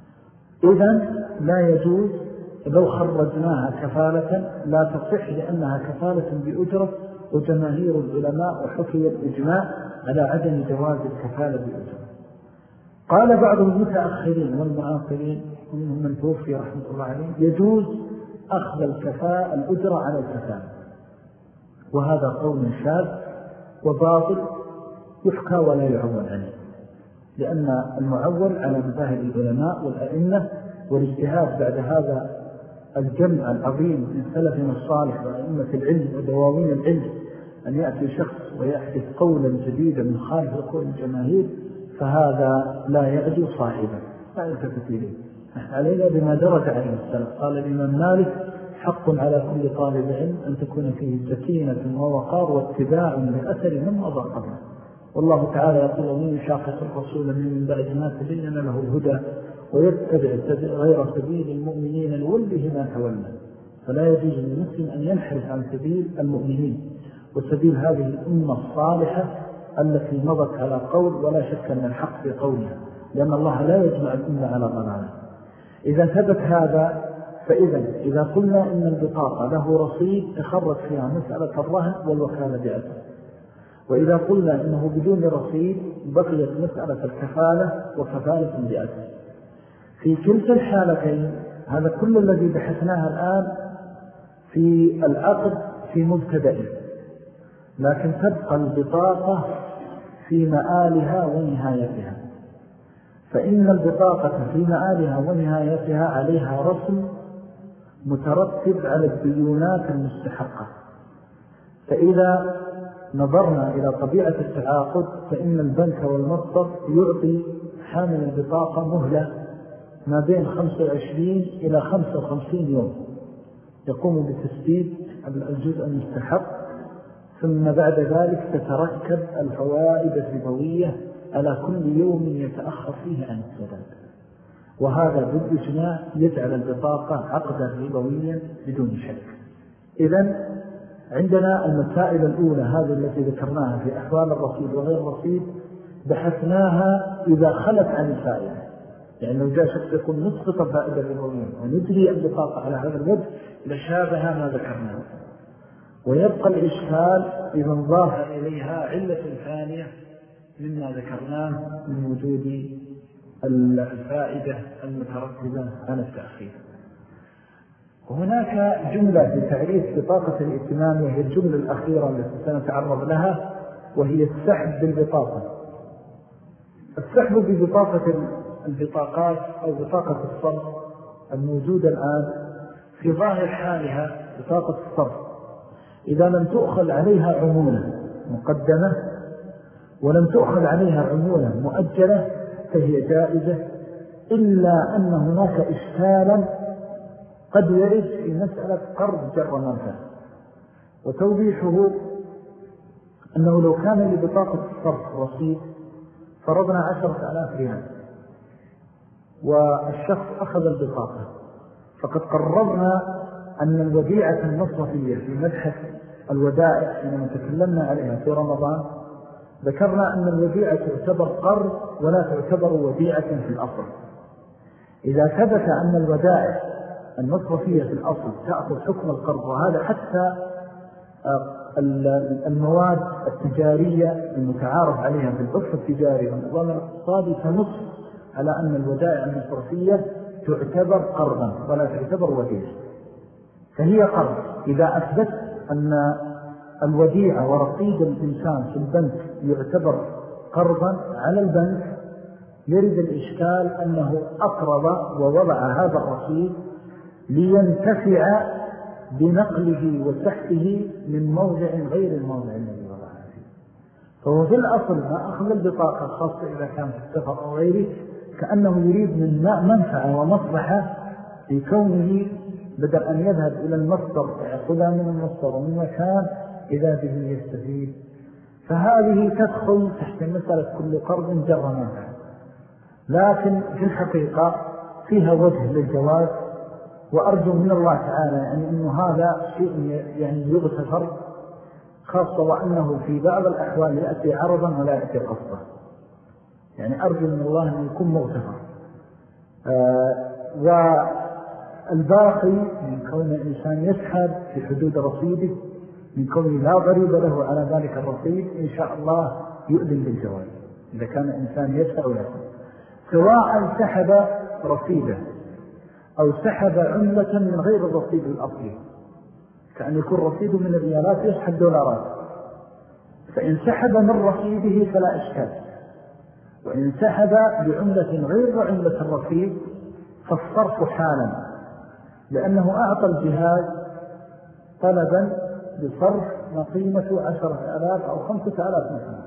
إذن لا يجوز لو خرجناها كفالة لا تصح لأنها كفالة بأجرة، وجماهير العلماء وحكي الإجماع على عدم جواز الكفالة بأجرة. قال بعض المتأخرين والمعاصرين منهم من توفي رحمة الله عليه يجوز أخذ الكفاءة الأجرة على الكفالة، وهذا قول شاذ وباطل يحكى ولا يعول عليه، لأن المعول على مذاهب العلماء والأئمة، والاجتهاد بعد هذا الجمع العظيم من سلفنا الصالح وأئمة العلم ودواوين العلم أن يأتي شخص ويحدث قولا جديدا من خالف قول الجماهير، فهذا لا يعدو صاحبا لا يلتفت إليه. علينا بما درج عليه السلام. قال الإمام مالك: حق على كل طالب علم أن تكون فيه سكينة ووقار واتباع لأثر من مضى قبله. والله تعالى يقول: ومن يشاقق الرسول من بعد ما تبين له الهدى ويتبع غير سبيل المؤمنين نوله ما تولى. فلا يجوز للمسلم أن ينحرف عن سبيل المؤمنين وسبيل هذه الأمة الصالحة التي مضت على قول ولا شك أن الحق في قولها، لأن الله لا يجمع الأمة على ضلالة. إذا ثبت هذا، فإذا إذا قلنا إن البطاقة له رصيد تخرج فيها مسألة الرهن والوكالة بأجل، وإذا قلنا إنه بدون رصيد بقيت مسألة الكفالة وكفالة بأجل. في كلتا الحالتين هذا كل الذي بحثناه الآن في العقد في مبتدئه، لكن تبقى البطاقة في مآلها ونهايتها. فإن البطاقة في مآلها ونهايتها عليها رسم مترتب على الديونات المستحقة. فإذا نظرنا إلى طبيعة التعاقد فإن البنك والمصدر يعطي حامل البطاقة مهلة ما بين خمسة وعشرين إلى خمسة وخمسين يوم يقوم بتسديد الجزء المستحق، ثم بعد ذلك تتركب الفوائد الربوية على كل يوم يتأخر فيه عن السداد. وهذا بالإجماع يجعل البطاقة عقدا ربويا بدون شك. إذن عندنا المسائل الأولى هذه التي ذكرناها في أحوال الرصيد وغير الرصيد بحثناها إذا خلت عن الفائدة، يعني لو جاء شخص يقول نسقط الفائدة الربوية ونجري البطاقة على هذا الوجه لشابه ما ذكرناه. ويبقى الإشكال إذا انضاف إليها علة ثانية مما ذكرناه من وجود الفائدة المترتبة على التأخير. وهناك جملة لتعريف بطاقة الائتمان، وهي الجملة الأخيرة التي سنتعرض لها، وهي السحب بالبطاقة. السحب ببطاقة البطاقات أو بطاقة الصرف الموجودة الآن في ظاهر حالها بطاقة الصرف إذا لم تؤخذ عليها عمولة مقدمة ولم تؤخذ عليها عمولة مؤجلة فهي جائزة، إلا أن هناك إشكالا قد يرد في مسألة قرض جر منفعة. وتوضيحه أنه لو كان لبطاقة الصرف رصيد فرضنا عشرة آلاف ريال والشخص أخذ البطاقة، فقد قررنا أن الوديعة المصرفية في مبحث الودائع حينما تكلمنا عليها في رمضان ذكرنا أن الوديعة تعتبر قرض ولا تعتبر وديعة في الأصل. إذا ثبت أن الودائع المصرفية في الأصل تأخذ حكم القرض، وهذا حتى المواد التجارية المتعارف عليها في العرف التجاري والنظام الاقتصادي تنص على أن الودائع المصرفية تعتبر قرضا ولا تعتبر وديعة، فهي قرض. إذا أثبت أن الوديعة ورصيد الإنسان في البنك يعتبر قرضا على البنك يرد الإشكال أنه أقرض ووضع هذا الرصيد لينتفع بنقله وسحبه من موضع غير الموضع الذي وضعه فيه. فهو في الأصل ما أخذ البطاقة خاصة إذا كان في السفر أو غيره كأنه يريد من منفعة ومصلحة في كونه بدل أن يذهب إلى المصدر يأخذها من المصدر ومن مكان إذا به يستفيد. فهذه تدخل تحت مسألة كل قرض جر نافع، لكن في الحقيقة فيها وجه للجواز، وأرجو من الله تعالى يعني أنه هذا شيء يعني يغتفر، خاصة وأنه في بعض الأحوال يأتي عرضا ولا يأتي قصدا، يعني أرجو من الله أن يكون مغتفر. آه والباقي من كون الإنسان يسحب في حدود رصيده، من كونه لا ضريب له على ذلك الرصيد، إن شاء الله يؤذن بالجواز إذا كان الإنسان يسحب له، سواء سحب رصيده أو سحب عملة من غير الرصيد الأصلي، كأن يكون رصيده من الريالات يسحب دولارات، فإن سحب من رصيده فلا إشكال، وإن سحب بعملة غير عملة الرصيد فالصرف حالا، لأنه أعطى الجهاز طلبا بصرف قيمة عشرة آلاف أو خمسة آلاف مثلا،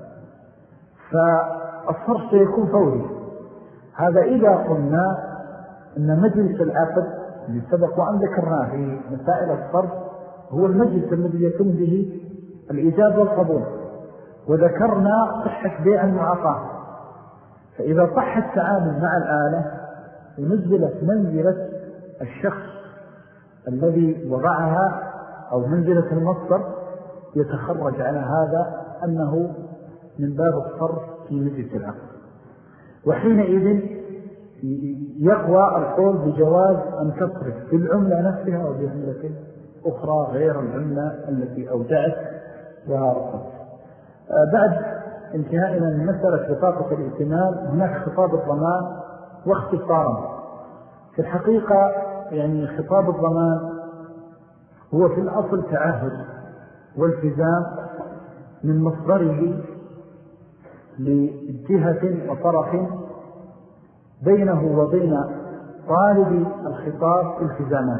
فالصرف سيكون فوري. هذا إذا قلنا أن مجلس العقد اللي سبق وأن ذكرناه في مسائل الصرف هو المجلس الذي يتم به الإيجاب والقبول، وذكرنا صحة بيع المعاطاة، فإذا صح التعامل مع الآلة ونزلت منزلة الشخص الذي وضعها أو منزلة المصدر، يتخرج على هذا أنه من باب الصرف في مجلس العقد، وحينئذ يقوى القول بجواز أن تصرف بالعملة نفسها أو بعملة أخرى غير العملة التي أودعت وارصت. بعد انتهائنا من مسألة بطاقة الائتمان هناك خطاب الضمان واختصارا. في الحقيقة يعني خطاب الضمان هو في الأصل تعهد والتزام من مصدره لجهة وطرف بينه وبين طالب الخطاب التزامات،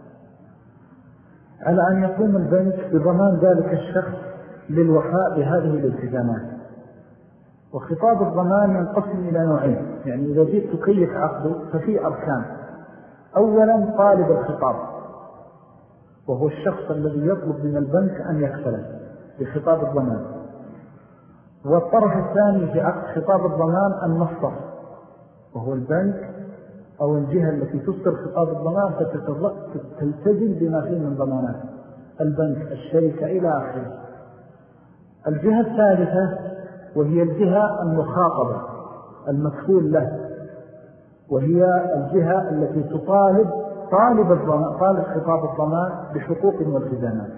على أن يقوم البنك بضمان ذلك الشخص للوفاء بهذه الالتزامات. وخطاب الضمان ينقسم إلى نوعين، يعني إذا جئت تكيف عقده ففي أركان. أولا طالب الخطاب، وهو الشخص الذي يطلب من البنك أن يكفله بخطاب الضمان. والطرف الثاني في عقد خطاب الضمان المصدر، وهو البنك أو الجهة التي تصدر خطاب الضمان فتلتزم بما فيه من ضمانات، البنك، الشركة إلى آخره. الجهة الثالثة وهي الجهة المخاطبة المكفول له، وهي الجهة التي تطالب طالب الضمان طالب خطاب الضمان بحقوق والتزامات.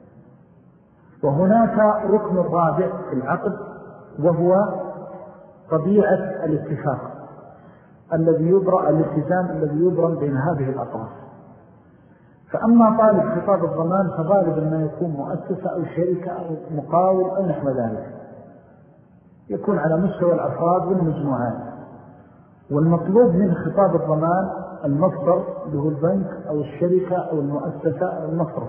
وهناك ركن رابع في العقد، وهو طبيعة الاتفاق الذي يبرأ الالتزام الذي يبرم بين هذه الأطراف. فأما طالب خطاب الضمان فغالبا ما يكون مؤسسة أو شركة أو مقاول أو نحو ذلك، يكون على مستوى الأفراد والمجموعات، والمطلوب من خطاب الضمان المصدر له البنك أو الشركة أو المؤسسة أو المصرف.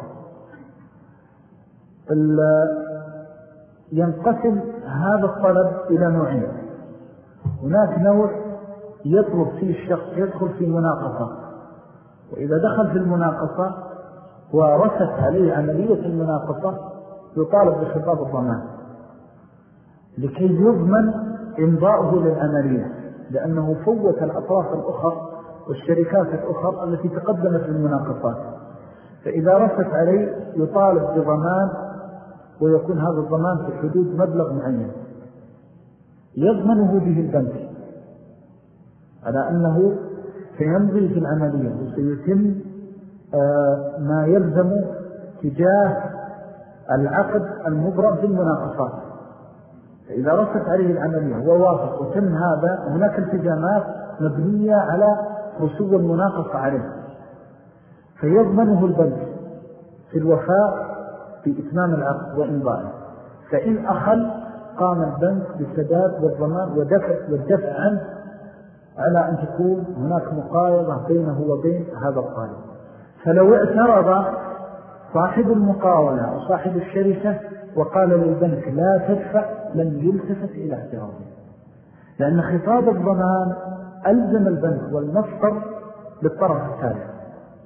ينقسم هذا الطلب إلى نوعين. هناك نوع يطلب فيه الشخص يدخل في مناقصة، وإذا دخل في المناقصة ورست عليه عملية المناقصة يطالب بخطاب الضمان لكي يضمن إمضاؤه للعملية، لأنه فوت الأطراف الأخرى والشركات الأخرى التي تقدمت للمناقصات، فإذا رست عليه يطالب بضمان، ويكون هذا الضمان في حدود مبلغ معين يضمنه به البنك على أنه سيمضي في العملية وسيتم آه ما يلزم تجاه العقد المبرم في المناقصات. فإذا رست عليه العملية ووافق وتم هذا، هناك التزامات مبنية على رسوب المناقصة عليه، فيضمنه البنك في الوفاء بإتمام العقد وإمضائه. فإن أخل قام البنك بالسداد والضمان ودفع والدفع عنه، على أن تكون هناك مقاومة بينه وبين هذا الطالب. فلو اعترض صاحب المقاولة أو صاحب الشركة وقال للبنك لا تدفع، لن يلتفت إلى اعتراضه، لأن خطاب الضمان ألزم البنك والمصدر للطرف الثالث.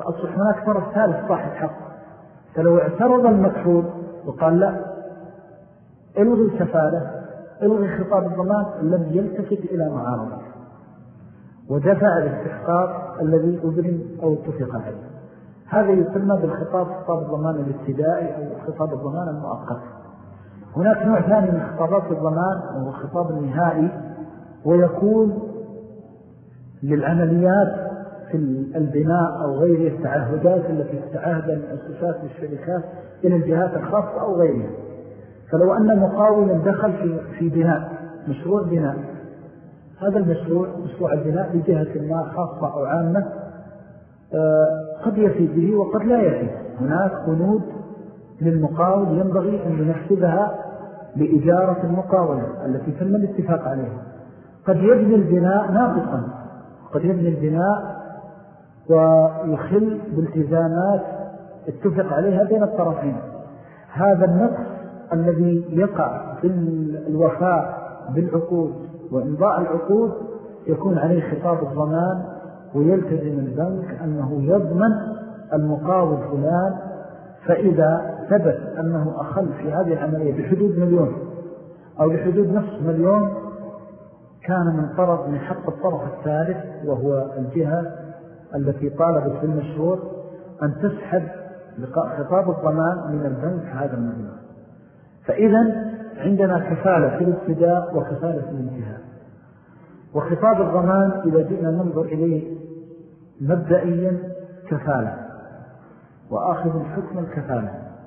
فأصبح هناك طرف ثالث صاحب حق. فلو اعترض المكفول وقال لا الغي الكفالة الغي خطاب الضمان لم يلتفت إلى معارضة ودفع الاستحقاق الذي أذن أو اتفق عليه. هذا يسمى بالخطاب خطاب الضمان الابتدائي أو خطاب الضمان المؤقت. هناك نوع ثاني من خطابات الضمان وهو الخطاب النهائي، ويكون للعمليات في البناء أو غيره التعهدات التي تتعهد المؤسسات والشركات إلى الجهات الخاصة أو غيرها. فلو أن مقاولا دخل في في بناء مشروع بناء، هذا المشروع مشروع البناء لجهة ما خاصة أو عامة قد يفي به وقد لا يفي. هناك بنود للمقاول ينبغي أن ينفذها بإجارة المقاولة التي تم الاتفاق عليها. قد يبني البناء ناقصا، قد يبني البناء ويخل بالتزامات اتفق عليها بين الطرفين. هذا النقص الذي يقع في الوفاء بالعقود وإمضاء العقود يكون عليه خطاب الضمان، ويلتزم البنك أنه يضمن المقاول فلان. فإذا ثبت أنه أخل في هذه العملية بحدود مليون أو بحدود نصف مليون، كان من طرف من حق الطرف الثالث وهو الجهة التي طالبت في المشروع أن تسحب خطاب الضمان من البنك هذا المبلغ. فإذا عندنا كفالة في الابتداء وكفالة في الانتهاء. وخطاب الضمان إذا جئنا ننظر إليه مبدئيا كفالة، وآخذ الحكم الكفالة.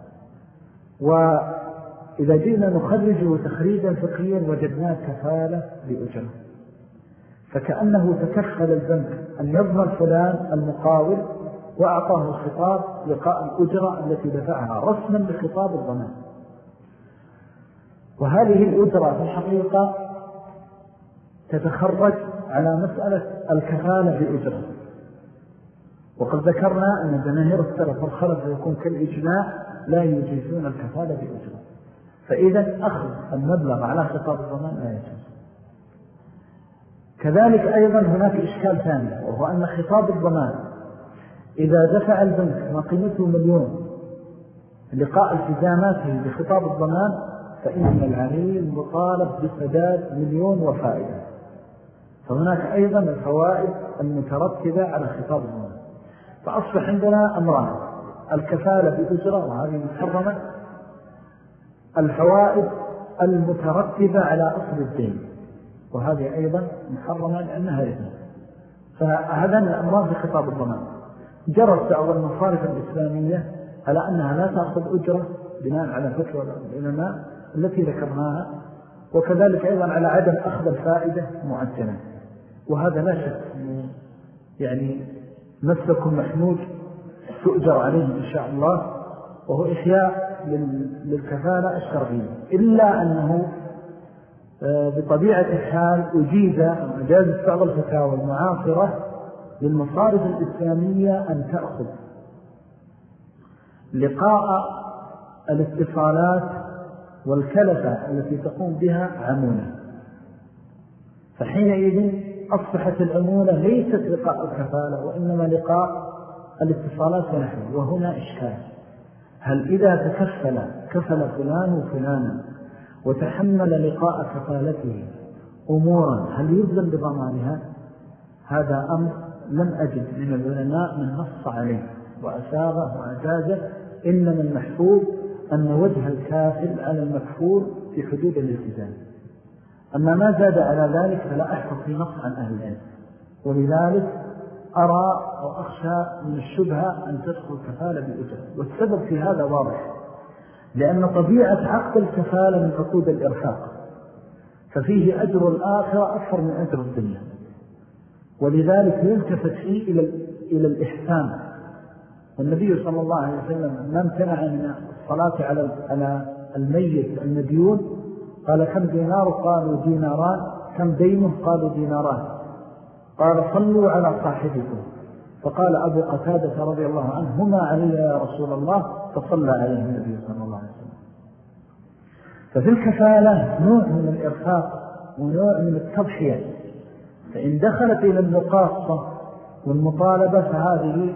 وإذا جئنا نخرجه تخريجا فقهيا وجدناه كفالة بأجرة، فكأنه تكفل البنك أن يضمن فلان المقاول وأعطاه الخطاب لقاء الأجرة التي دفعها رسما لخطاب الضمان. وهذه الأجرة في الحقيقة تتخرج على مسألة الكفالة بأجرة. وقد ذكرنا أن جماهير السلف والخلف يكون كالإجماع لا يجيزون الكفالة بأجرة. فإذا أخذ المبلغ على خطاب الضمان لا يجوز. كذلك أيضا هناك إشكال ثاني، وهو أن خطاب الضمان إذا دفع البنك ما قيمته مليون لقاء التزاماته بخطاب الضمان، فإن العميل مطالب بسداد مليون وفائدة. فهناك أيضا الفوائد المترتبة على خطاب الضمان. فأصبح عندنا أمران: الكفالة بأجرة وهذه محرمة، الفوائد المترتبة على أصل الدين وهذه أيضا محرمة لأنها ربا. فهذا الأمران في خطاب الضمان. جرت بعض المصارف الإسلامية على أنها لا تأخذ أجرة بناء على فتوى العلماء التي ذكرناها، وكذلك أيضا على عدم أخذ الفائدة معجلة. وهذا لا شك يعني مسلك محمود تؤجر عليه إن شاء الله، وهو إحياء للكفالة الشرعية، إلا أنه بطبيعة الحال أجيز أجازت بعض الفتاوى المعاصرة للمصارف الإسلامية أن تأخذ لقاء الاتصالات والكلفة التي تقوم بها عمولة. فحينئذ أصبحت العمولة ليست لقاء الكفالة وإنما لقاء الاتصالات ونحن. وهنا إشكال: هل إذا تكفل كفل فلان وفلانا وتحمل لقاء كفالته أمورا هل يلزم بضمانها؟ هذا أمر لم أجد من العلماء من نص عليه وأساغه وأجازه. إنما المحفوظ أن وجه الكافل على المكفول في حدود الالتزام. أما ما زاد على ذلك فلا أحفظ في نص عن أهل العلم، ولذلك أرى أو أخشى من الشبهة أن تدخل كفالة بأجرة. والسبب في هذا واضح، لأن طبيعة عقد الكفالة من عقود الإرفاق، ففيه أجر الآخرة أكثر من أجر الدنيا، ولذلك يلتفت فيه إلى, إلى الإحسان. والنبي صلى الله عليه وسلم ما امتنع من الصلاة على الميت المديون قال: كم دينار؟ قالوا ديناران. كم دينه؟ قالوا ديناران. قال: صلوا على صاحبكم. فقال أبو قتادة رضي الله عنه: هما علي يا رسول الله. فصلى عليه النبي صلى الله عليه وسلم. ففي الكفالة نوع من الإرفاق ونوع من التضحية، فإن دخلت إلى المقاصة والمطالبة فهذه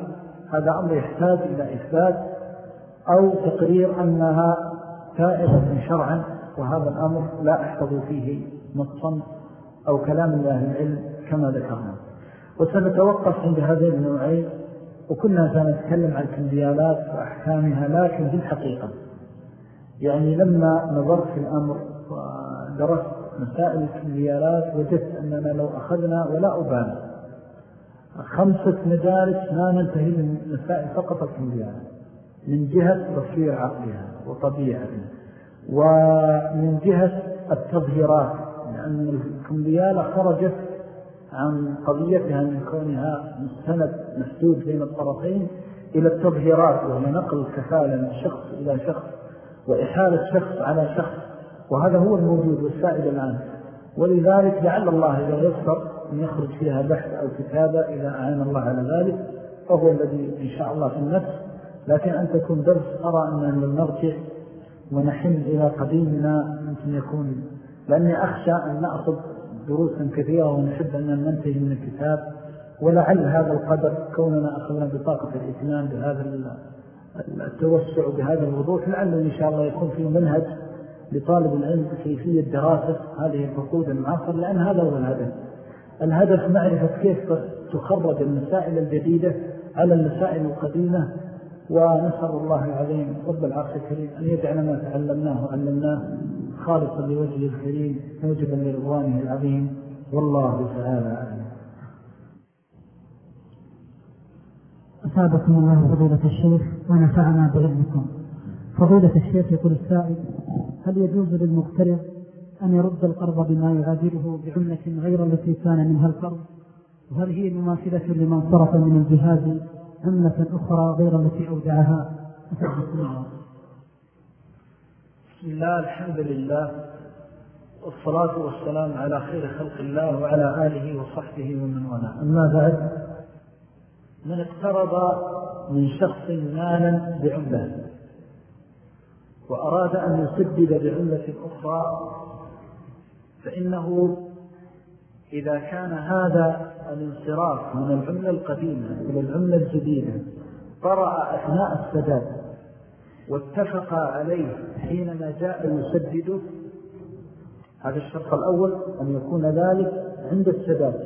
هذا أمر يحتاج إلى إثبات أو تقرير أنها تائبة شرعا، وهذا الأمر لا أحفظ فيه نصا أو كلام من أهل العلم كما ذكرنا. وسنتوقف عند هذين النوعين، وكنا سنتكلم عن الكمبيالات وأحكامها، لكن في الحقيقة يعني لما نظرت في الأمر ودرست مسائل الكمبيالات وجدت أننا لو أخذنا ولا أبالي خمسة مدارس ما ننتهي من مسائل فقط الكمبيالات، من جهة تصوير عقلها وطبيعتها، ومن جهة التظهيرات، لأن الكمبيالة خرجت عن قضيتها من كونها مستند مسدود بين الطرفين إلى التظهيرات، وهي نقل الكفالة من شخص إلى شخص وإحالة شخص على شخص، وهذا هو الموجود والسائد الآن. ولذلك لعل الله إذا يسر أن يخرج فيها بحث أو كتابة إذا أعان الله على ذلك، فهو الذي إن شاء الله في النفس. لكن أن تكون درس أرى أننا نرجع ونحن إلى قديمنا ممكن يكون، لأني أخشى أن نأخذ دروسا كثيرة ونحب أن ننتهي من الكتاب، ولعل هذا القدر كوننا أخذنا بطاقة الإتمام بهذا التوسع بهذا الوضوح، لعله إن شاء الله يكون في منهج لطالب العلم بكيفية دراسة هذه الفقود المعاصرة، لأن هذا هو الهدف. الهدف معرفة كيف تخرج المسائل الجديدة على المسائل القديمة. ونسأل الله العظيم رب العرش الكريم أن يجعل ما تعلمناه وعلمناه خالصا لوجهه الكريم موجبا لرضوانه العظيم، والله تعالى أعلم. أثابكم الله فضيلة الشيخ ونفعنا بعلمكم. فضيلة الشيخ يقول السائل: هل يجوز للمقترض أن يرد القرض بما يغادره بعملة غير التي كان منها القرض؟ وهل هي مماثلة لمن صرف من الجهاز عملة أخرى غير التي أودعها؟ بسم الله، الحمد لله، والصلاة والسلام على خير خلق الله وعلى آله وصحبه ومن والاه. أما بعد، من اقترض من شخص مالا بعملة وأراد أن يسدد بعملة أخرى، فإنه إذا كان هذا الانصراف من العملة القديمة إلى العملة الجديدة طرأ أثناء السداد واتفق عليه حينما جاء يسدده، هذا الشرط الأول أن يكون ذلك عند السداد.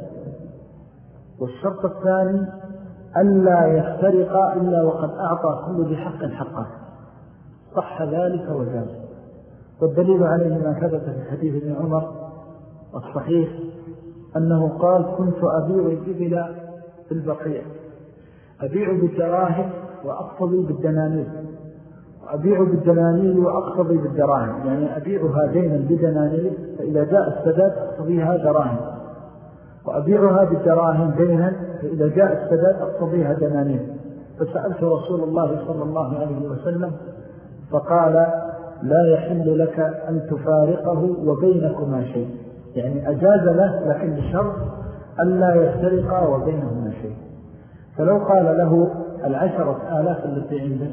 والشرط الثاني ألا يفترق إلا وقد أعطى كل ذي حق حقه، صح ذلك وجاز. والدليل عليه ما ثبت في حديث ابن عمر الصحيح أنه قال: كنت أبيع الإبل في البقيع، أبيع بالدراهم وأقتضي بالدنانير، وأبيع بالدنانير وأقتضي بالدراهم، يعني أبيعها دينا بدنانير فإذا جاء السداد أقتضيها دراهم، وأبيعها بالدراهم دينا فإذا جاء السداد أقتضيها دنانير. فسألت رسول الله صلى الله عليه وسلم فقال: لا يحل لك أن تفارقه وبينكما شيء، يعني أجاز له لكن بشرط ألا يفترق وبينهما شيء. فلو قال له العشرة آلاف التي عنده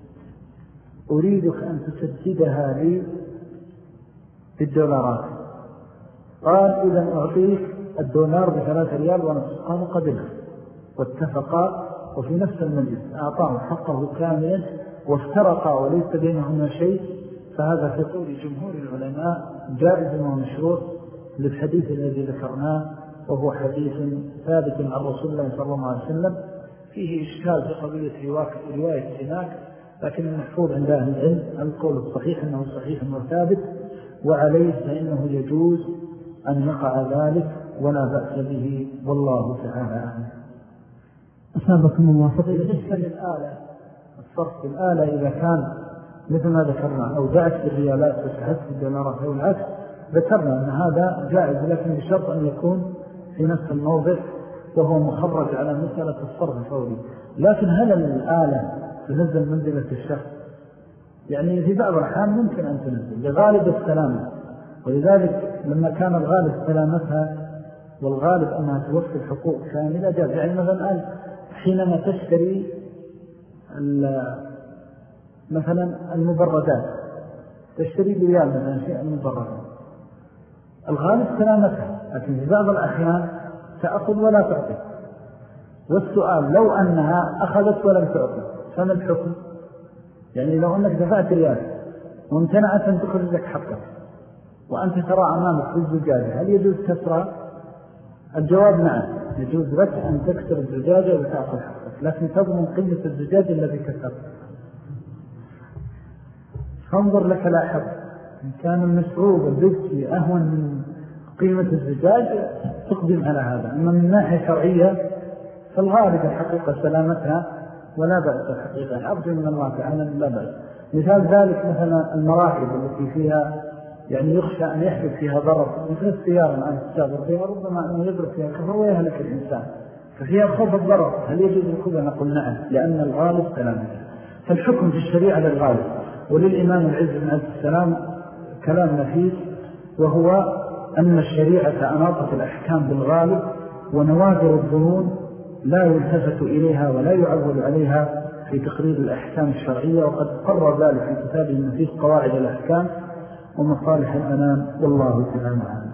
أريدك أن تسددها لي بالدولارات، قال: إذا أعطيك الدولار بثلاثة ريال ونصف، قام قبلها واتفقا، وفي نفس المجلس أعطاه حقه كاملا وافترقا وليس بينهما شيء، فهذا في قول جمهور العلماء جائز ومشروع للحديث الذي ذكرناه، وهو حديث ثابت عن رسول الله صلى الله عليه وسلم. فيه إشكال في قضية رواية سناك، لكن المحفوظ عند أهل العلم القول الصحيح أنه صحيح وثابت، وعليه فإنه يجوز أن يقع ذلك ولا بأس به، والله تعالى أعلم. أصابكم الله. بالنسبة للآلة، الصرف بالآلة إذا كان مثل ما ذكرنا أو جاءت بالريالات وسحت بالدولارات أو العكس، ذكرنا أن هذا جائز، لكن بشرط أن يكون في نفس الموضع وهو مخرج على مسألة الصرف الفوري. لكن هل الآلة تنزل منزلة الشخص؟ يعني في بعض الأحيان ممكن أن تنزل لغالب السلامة، ولذلك لما كان الغالب سلامتها والغالب أنها توفي الحقوق كاملة جاز. يعني مثلا الآن حينما تشتري مثلا المبردات، تشتري بريال مثلا شيء المبردات، الغالب سلامتها، لكن في بعض الأحيان تأخذ ولا تعطي، والسؤال لو أنها أخذت ولم تعطي فما الحكم؟ يعني لو أنك دفعت ريال وامتنعت أن تخرج لك حقك وأنت ترى أمامك في الزجاجة، هل يجوز كسرها؟ الجواب نعم، يجوز لك أن تكسر الزجاجة وتأخذ حقك، لكن تضمن قيمة الزجاجة الذي كسرت. فانظر لك لاحظ إن كان المشروب البيبسي أهون من قيمة الزجاج تقدم على هذا. أما من ناحية شرعية فالغالب الحقيقة سلامتها ولا بأس الحقيقة، أرجو من الله تعالى لا بأس. مثال ذلك مثلا المراكب التي فيها يعني يخشى أن يحدث فيها ضرر، مثل السيارة الآن تسافر فيها ربما أنه يضرب فيها كفر ويهلك الإنسان، ففيها خوف الضرر، هل يجوز ركوبها؟ نقول نعم، لأن الغالب سلامتها. فالحكم في الشريعة للغالب. وللإمام العز بن عبد السلام كلام نفيس، وهو أن الشريعة أناطت الأحكام بالغالب، ونوادر الظنون لا يلتفت إليها ولا يعول عليها في تقرير الأحكام الشرعية، وقد قرر ذلك في كتابه النفيس قواعد الأحكام ومصالح الأنام، والله تعالى عنه.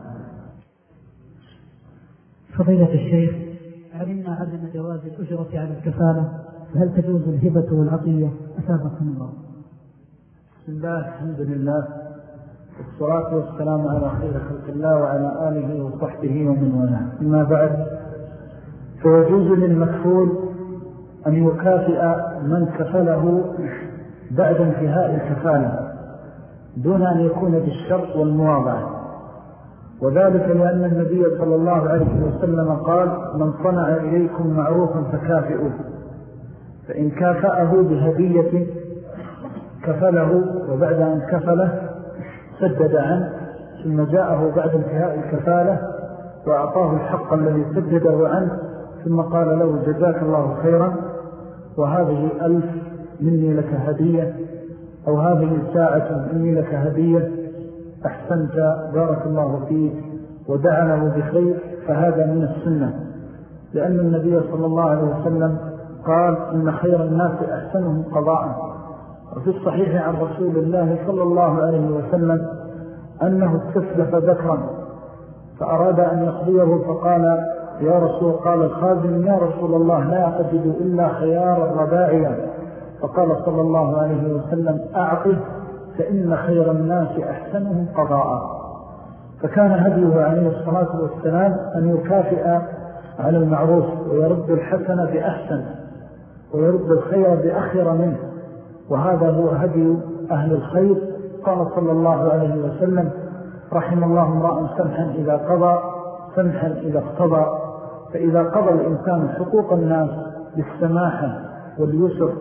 فضيلة الشيخ، علمنا عدم جواز الأجرة على الكفالة، هل تجوز الهبة والعطية؟ أثابكم الله. بسم الله، الحمد لله، والصلاة والسلام على خير خلق الله وعلى آله وصحبه ومن والاه. أما بعد، فيجوز للمكفول أن يكافئ من كفله بعد انتهاء الكفالة دون أن يكون بالشرط والمواضعة، وذلك لأن النبي صلى الله عليه وسلم قال: من صنع إليكم معروفا فكافئوه، فإن كافأه بهدية كفله وبعد أن كفله سدد عنه، ثم جاءه بعد انتهاء الكفالة وأعطاه الحق الذي سدده عنه، ثم قال له: جزاك الله خيرا، وهذه ألف مني لك هدية، أو هذه ساعة مني لك هدية، أحسنت بارك الله فيك، ودعا له بخير، فهذا من السنة، لأن النبي صلى الله عليه وسلم قال: إن خير الناس أحسنهم قضاء. وفي الصحيح عن رسول الله صلى الله عليه وسلم أنه استسلف ذكرا فأراد أن يقضيه، فقال: يا رسول قال الخازن: يا رسول الله لا أجد إلا خيار الرباعية. فقال صلى الله عليه وسلم: أعطه فإن خير الناس أحسنهم قضاء. فكان هديه عليه الصلاة والسلام أن يكافئ على المعروف ويرد الحسن بأحسن ويرد الخير بأخير منه، وهذا هو هدي أهل الخير. قال صلى الله عليه وسلم: رحم الله امرأ سمحا إذا قضى سمحا إذا اقتضى. فإذا قضى الإنسان حقوق الناس بالسماحة واليسر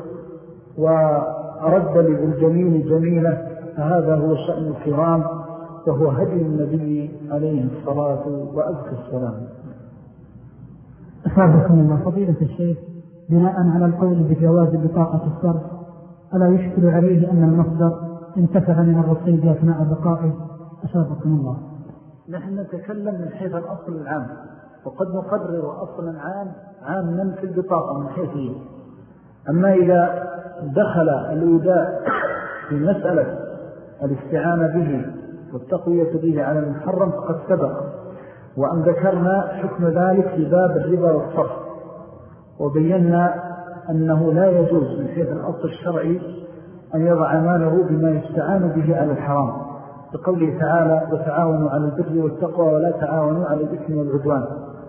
ورد للجميل جميلة، فهذا هو شأن الكرام، وهو هدي النبي عليه الصلاة وأزكى السلام. أثابكم الله. فضيلة الشيخ، بناء على القول بجواز بطاقة الصرف، ألا يشكل عليه أن المصدر انتفع من الرصيد أثناء بقائه؟ أثابكم الله. نحن نتكلم من حيث الأصل العام، وقد نقرر أصلا عام عاما في البطاقة من حيث. أما إذا دخل الإيداء في مسألة الاستعانة به والتقوية به على المحرم فقد سبق، وأن ذكرنا حكم ذلك في باب الربا والصرف، وبينا أنه لا يجوز من حيث الأصل الشرعي أن يضع ماله بما يستعان به على الحرام، بقوله تعالى: وتعاونوا على البر والتقوى ولا تعاونوا على الإثم والعدوان.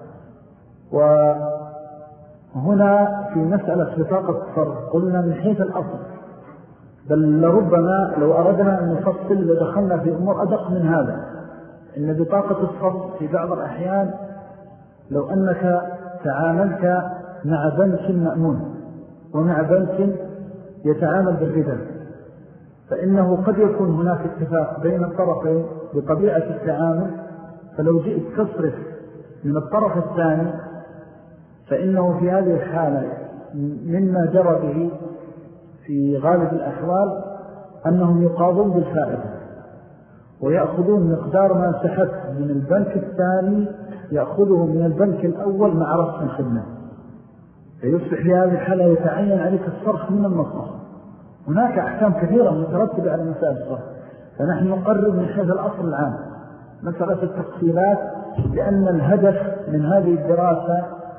وهنا في مسألة بطاقة الصرف قلنا من حيث الأصل، بل لربما لو أردنا أن نفصل لدخلنا في أمور أدق من هذا. إن بطاقة الصرف في بعض الأحيان لو أنك تعاملت مع بنك مأمون ومع بنك يتعامل بالربا، فإنه قد يكون هناك اتفاق بين الطرفين بطبيعة التعامل، فلو جئت تصرف من الطرف الثاني فإنه في هذه الحالة مما جرى به في غالب الأحوال أنهم يقاضون بالفائدة ويأخذون مقدار ما سحبت من البنك الثاني يأخذه من البنك الأول مع رأس الخدمة، فيصبح في هذه الحالة يتعين عليك الصرف من المصرف. هناك أحكام كثيرة مترتبة على مسائل الصرف، فنحن نقرر من حيث الأصل العام مسألة التفصيلات، لأن الهدف من هذه الدراسة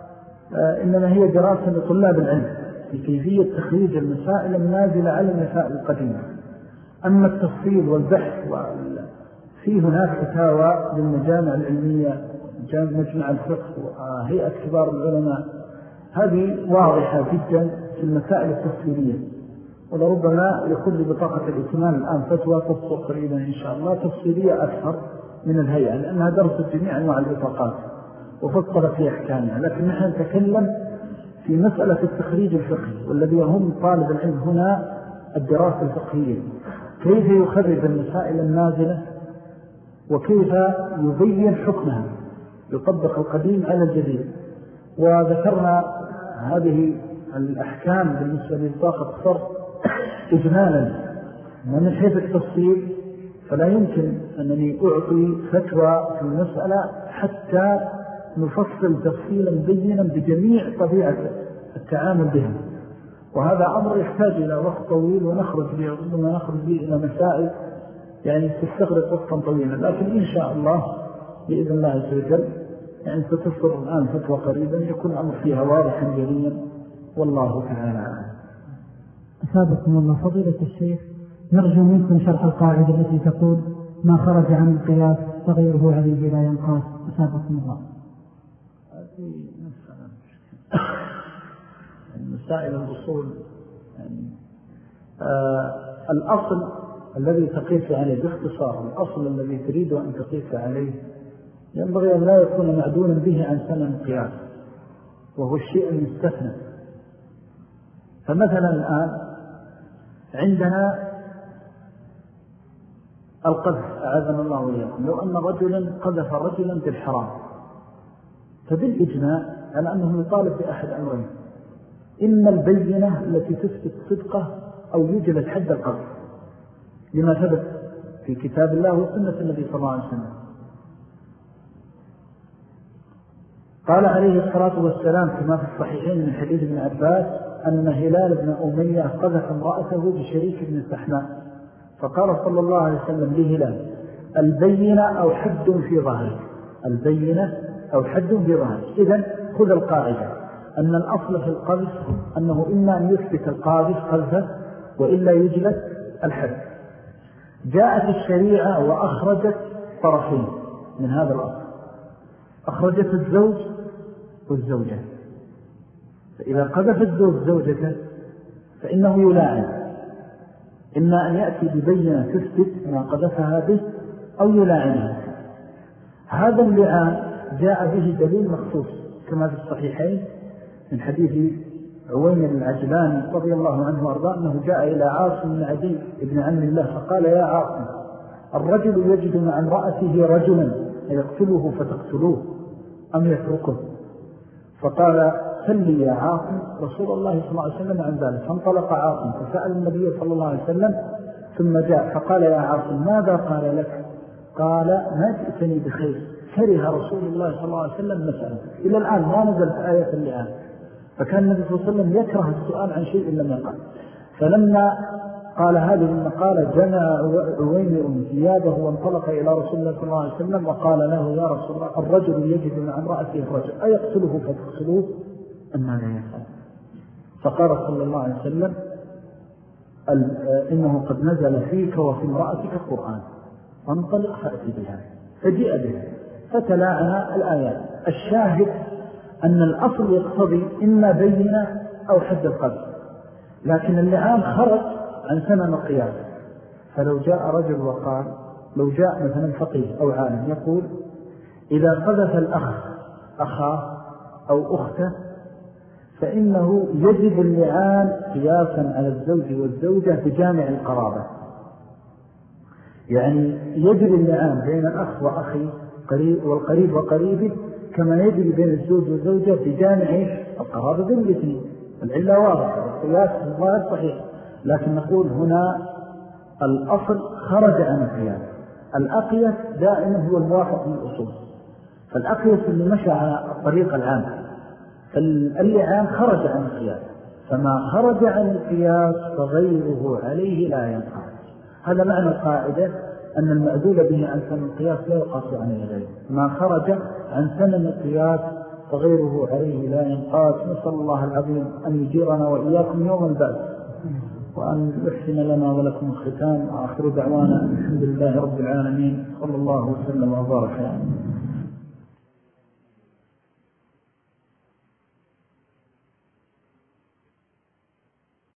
إنما هي دراسة لطلاب العلم في كيفية تخريج المسائل النازلة على المسائل القديمة. أما التفصيل والبحث في هناك فتاوى للمجامع العلمية، مجمع الفقه وهيئة كبار العلماء، هذه واضحة جدا في المسائل التفصيلية، ولربما يكون لبطاقة الإتمام الآن فتوى تصدر قريبا إن شاء الله تفصيلية أكثر من الهيئة، لأنها درست جميع أنواع البطاقات وفصل في أحكامها. لكن نحن نتكلم في مسألة التخريج الفقهي، والذي يهم طالب العلم هنا الدراسة الفقهية، كيف يخرج المسائل النازلة وكيف يبين حكمها، يطبق القديم على الجديد. وذكرنا هذه الأحكام بالنسبة لبطاقة الصرف إجمالا، ومن حيث التفصيل فلا يمكن أنني أعطي فتوى في المسألة حتى نفصل تفصيلا بينا بجميع طبيعة التعامل بها، وهذا أمر يحتاج إلى وقت طويل، ونخرج به ربما نخرج به إلى مسائل يعني تستغرق وقتا طويلا. لكن إن شاء الله بإذن الله عز وجل يعني ستصدر الآن فتوى قريبا يكون الأمر فيها واضحا جليا، والله تعالى أعلم. أثابكم الله فضيلة الشيخ، نرجو منكم شرح القاعدة التي تقول ما خرج عن القياس فغيره عليه لا ينقاس. أثابكم الله. هذه مسائل الأصول يعني آه الأصل الذي تقيس عليه باختصار، الأصل الذي تريد أن تقيس عليه ينبغي أن لا يكون معدولا به عن ثمن القياس، وهو الشيء المستثنى. فمثلا الآن عندنا القذف أعاذنا الله وإياكم، لو أن رجلا قذف رجلا بالحرام فبالإجماع على أنه يطالب بأحد أمرين: إما البينة التي تثبت صدقه أو يجلد حد القذف لما ثبت في كتاب الله وسنة النبي صلى الله عليه وسلم. قال عليه الصلاة والسلام كما في الصحيحين من حديث ابن عباس أن هلال بن أمية قذف امرأته بشريك بن سحناء، فقال صلى الله عليه وسلم لهلال: البينة أو حد في ظهرك، البينة أو حد في ظهرك. إذن خذ القاعدة أن الأصل في القذف أنه إما أن يثبت القاذف قذفه وإلا يجلد الحد. جاءت الشريعة وأخرجت طرفين من هذا الأصل، أخرجت الزوج والزوجة. فإذا قذف الزوج زوجته فإنه يلاعن، إما أن يأتي ببينة تثبت ما قذفها به أو يلاعنها. هذا اللعان جاء به دليل مخصوص كما في الصحيحين من حديث عويمر العجلاني رضي الله عنه وارضاه أنه جاء إلى عاصم بن عدي ابن عم الله فقال: يا عاصم، الرجل يجد مع امرأته رجلا يقتله فتقتلوه أم يتركه؟ فقال: سلي يا عاصم رسول الله صلى الله عليه وسلم عن ذلك. فانطلق عاصم فسأل النبي صلى الله عليه وسلم ثم جاء فقال: يا عاصم ماذا قال لك؟ قال: ما جئتني بخير، كره رسول الله صلى الله عليه وسلم مسألتك. إلى الآن ما نزلت آية اللعان، فكان النبي صلى الله عليه وسلم يكره السؤال عن شيء لم يقال. فلما قال هذه المقالة جمع عويمر ثيابه وانطلق إلى رسول الله صلى الله عليه وسلم وقال له: يا رسول الله، الرجل يجد مع امرأته الرجل أيقتله فتقتلوه أم ماذا يفعل؟ فقال صلى الله عليه وسلم: إنه قد نزل فيك وفي امرأتك القرآن، فانطلق فأتي بها. فجاء بها فتلاعنا الآيات. الشاهد أن الأصل يقتضي إما بينة أو حد القذف، لكن اللعان خرج عن ثمن القياس. فلو جاء رجل وقال، لو جاء مثلا فقيه أو عالم يقول: إذا قذف الأخ أخاه أو أخته فإنه يجب اللعان قياسا على الزوج والزوجة بجامع القرابة، يعني يجب اللعان بين الأخ وأخي قريب والقريب وقريبه كما يجري بين الزوج والزوجة بجامع القرابة بين الاثنين. العلة واضحة والقياس الظاهر صحيح، لكن نقول هنا الأصل خرج عن القياس. الأقيس دائما هو الموافق للأصول، فالأقيس اللي مشى على الطريق العام، فاللعان خرج عن القياس، فما خرج عن القياس فغيره عليه لا ينقاس. هذا معنى القاعدة أن المأذول به عن ثمن القياس لا يقاس عن الغير. ما خرج عن ثمن القياس فغيره عليه لا ينقاس. نسأل الله العظيم أن يجيرنا وإياكم يوم البعث، وأن يحسن لنا ولكم الختام. وآخر دعوانا الحمد لله رب العالمين، صلى الله وسلم وبارك عليه.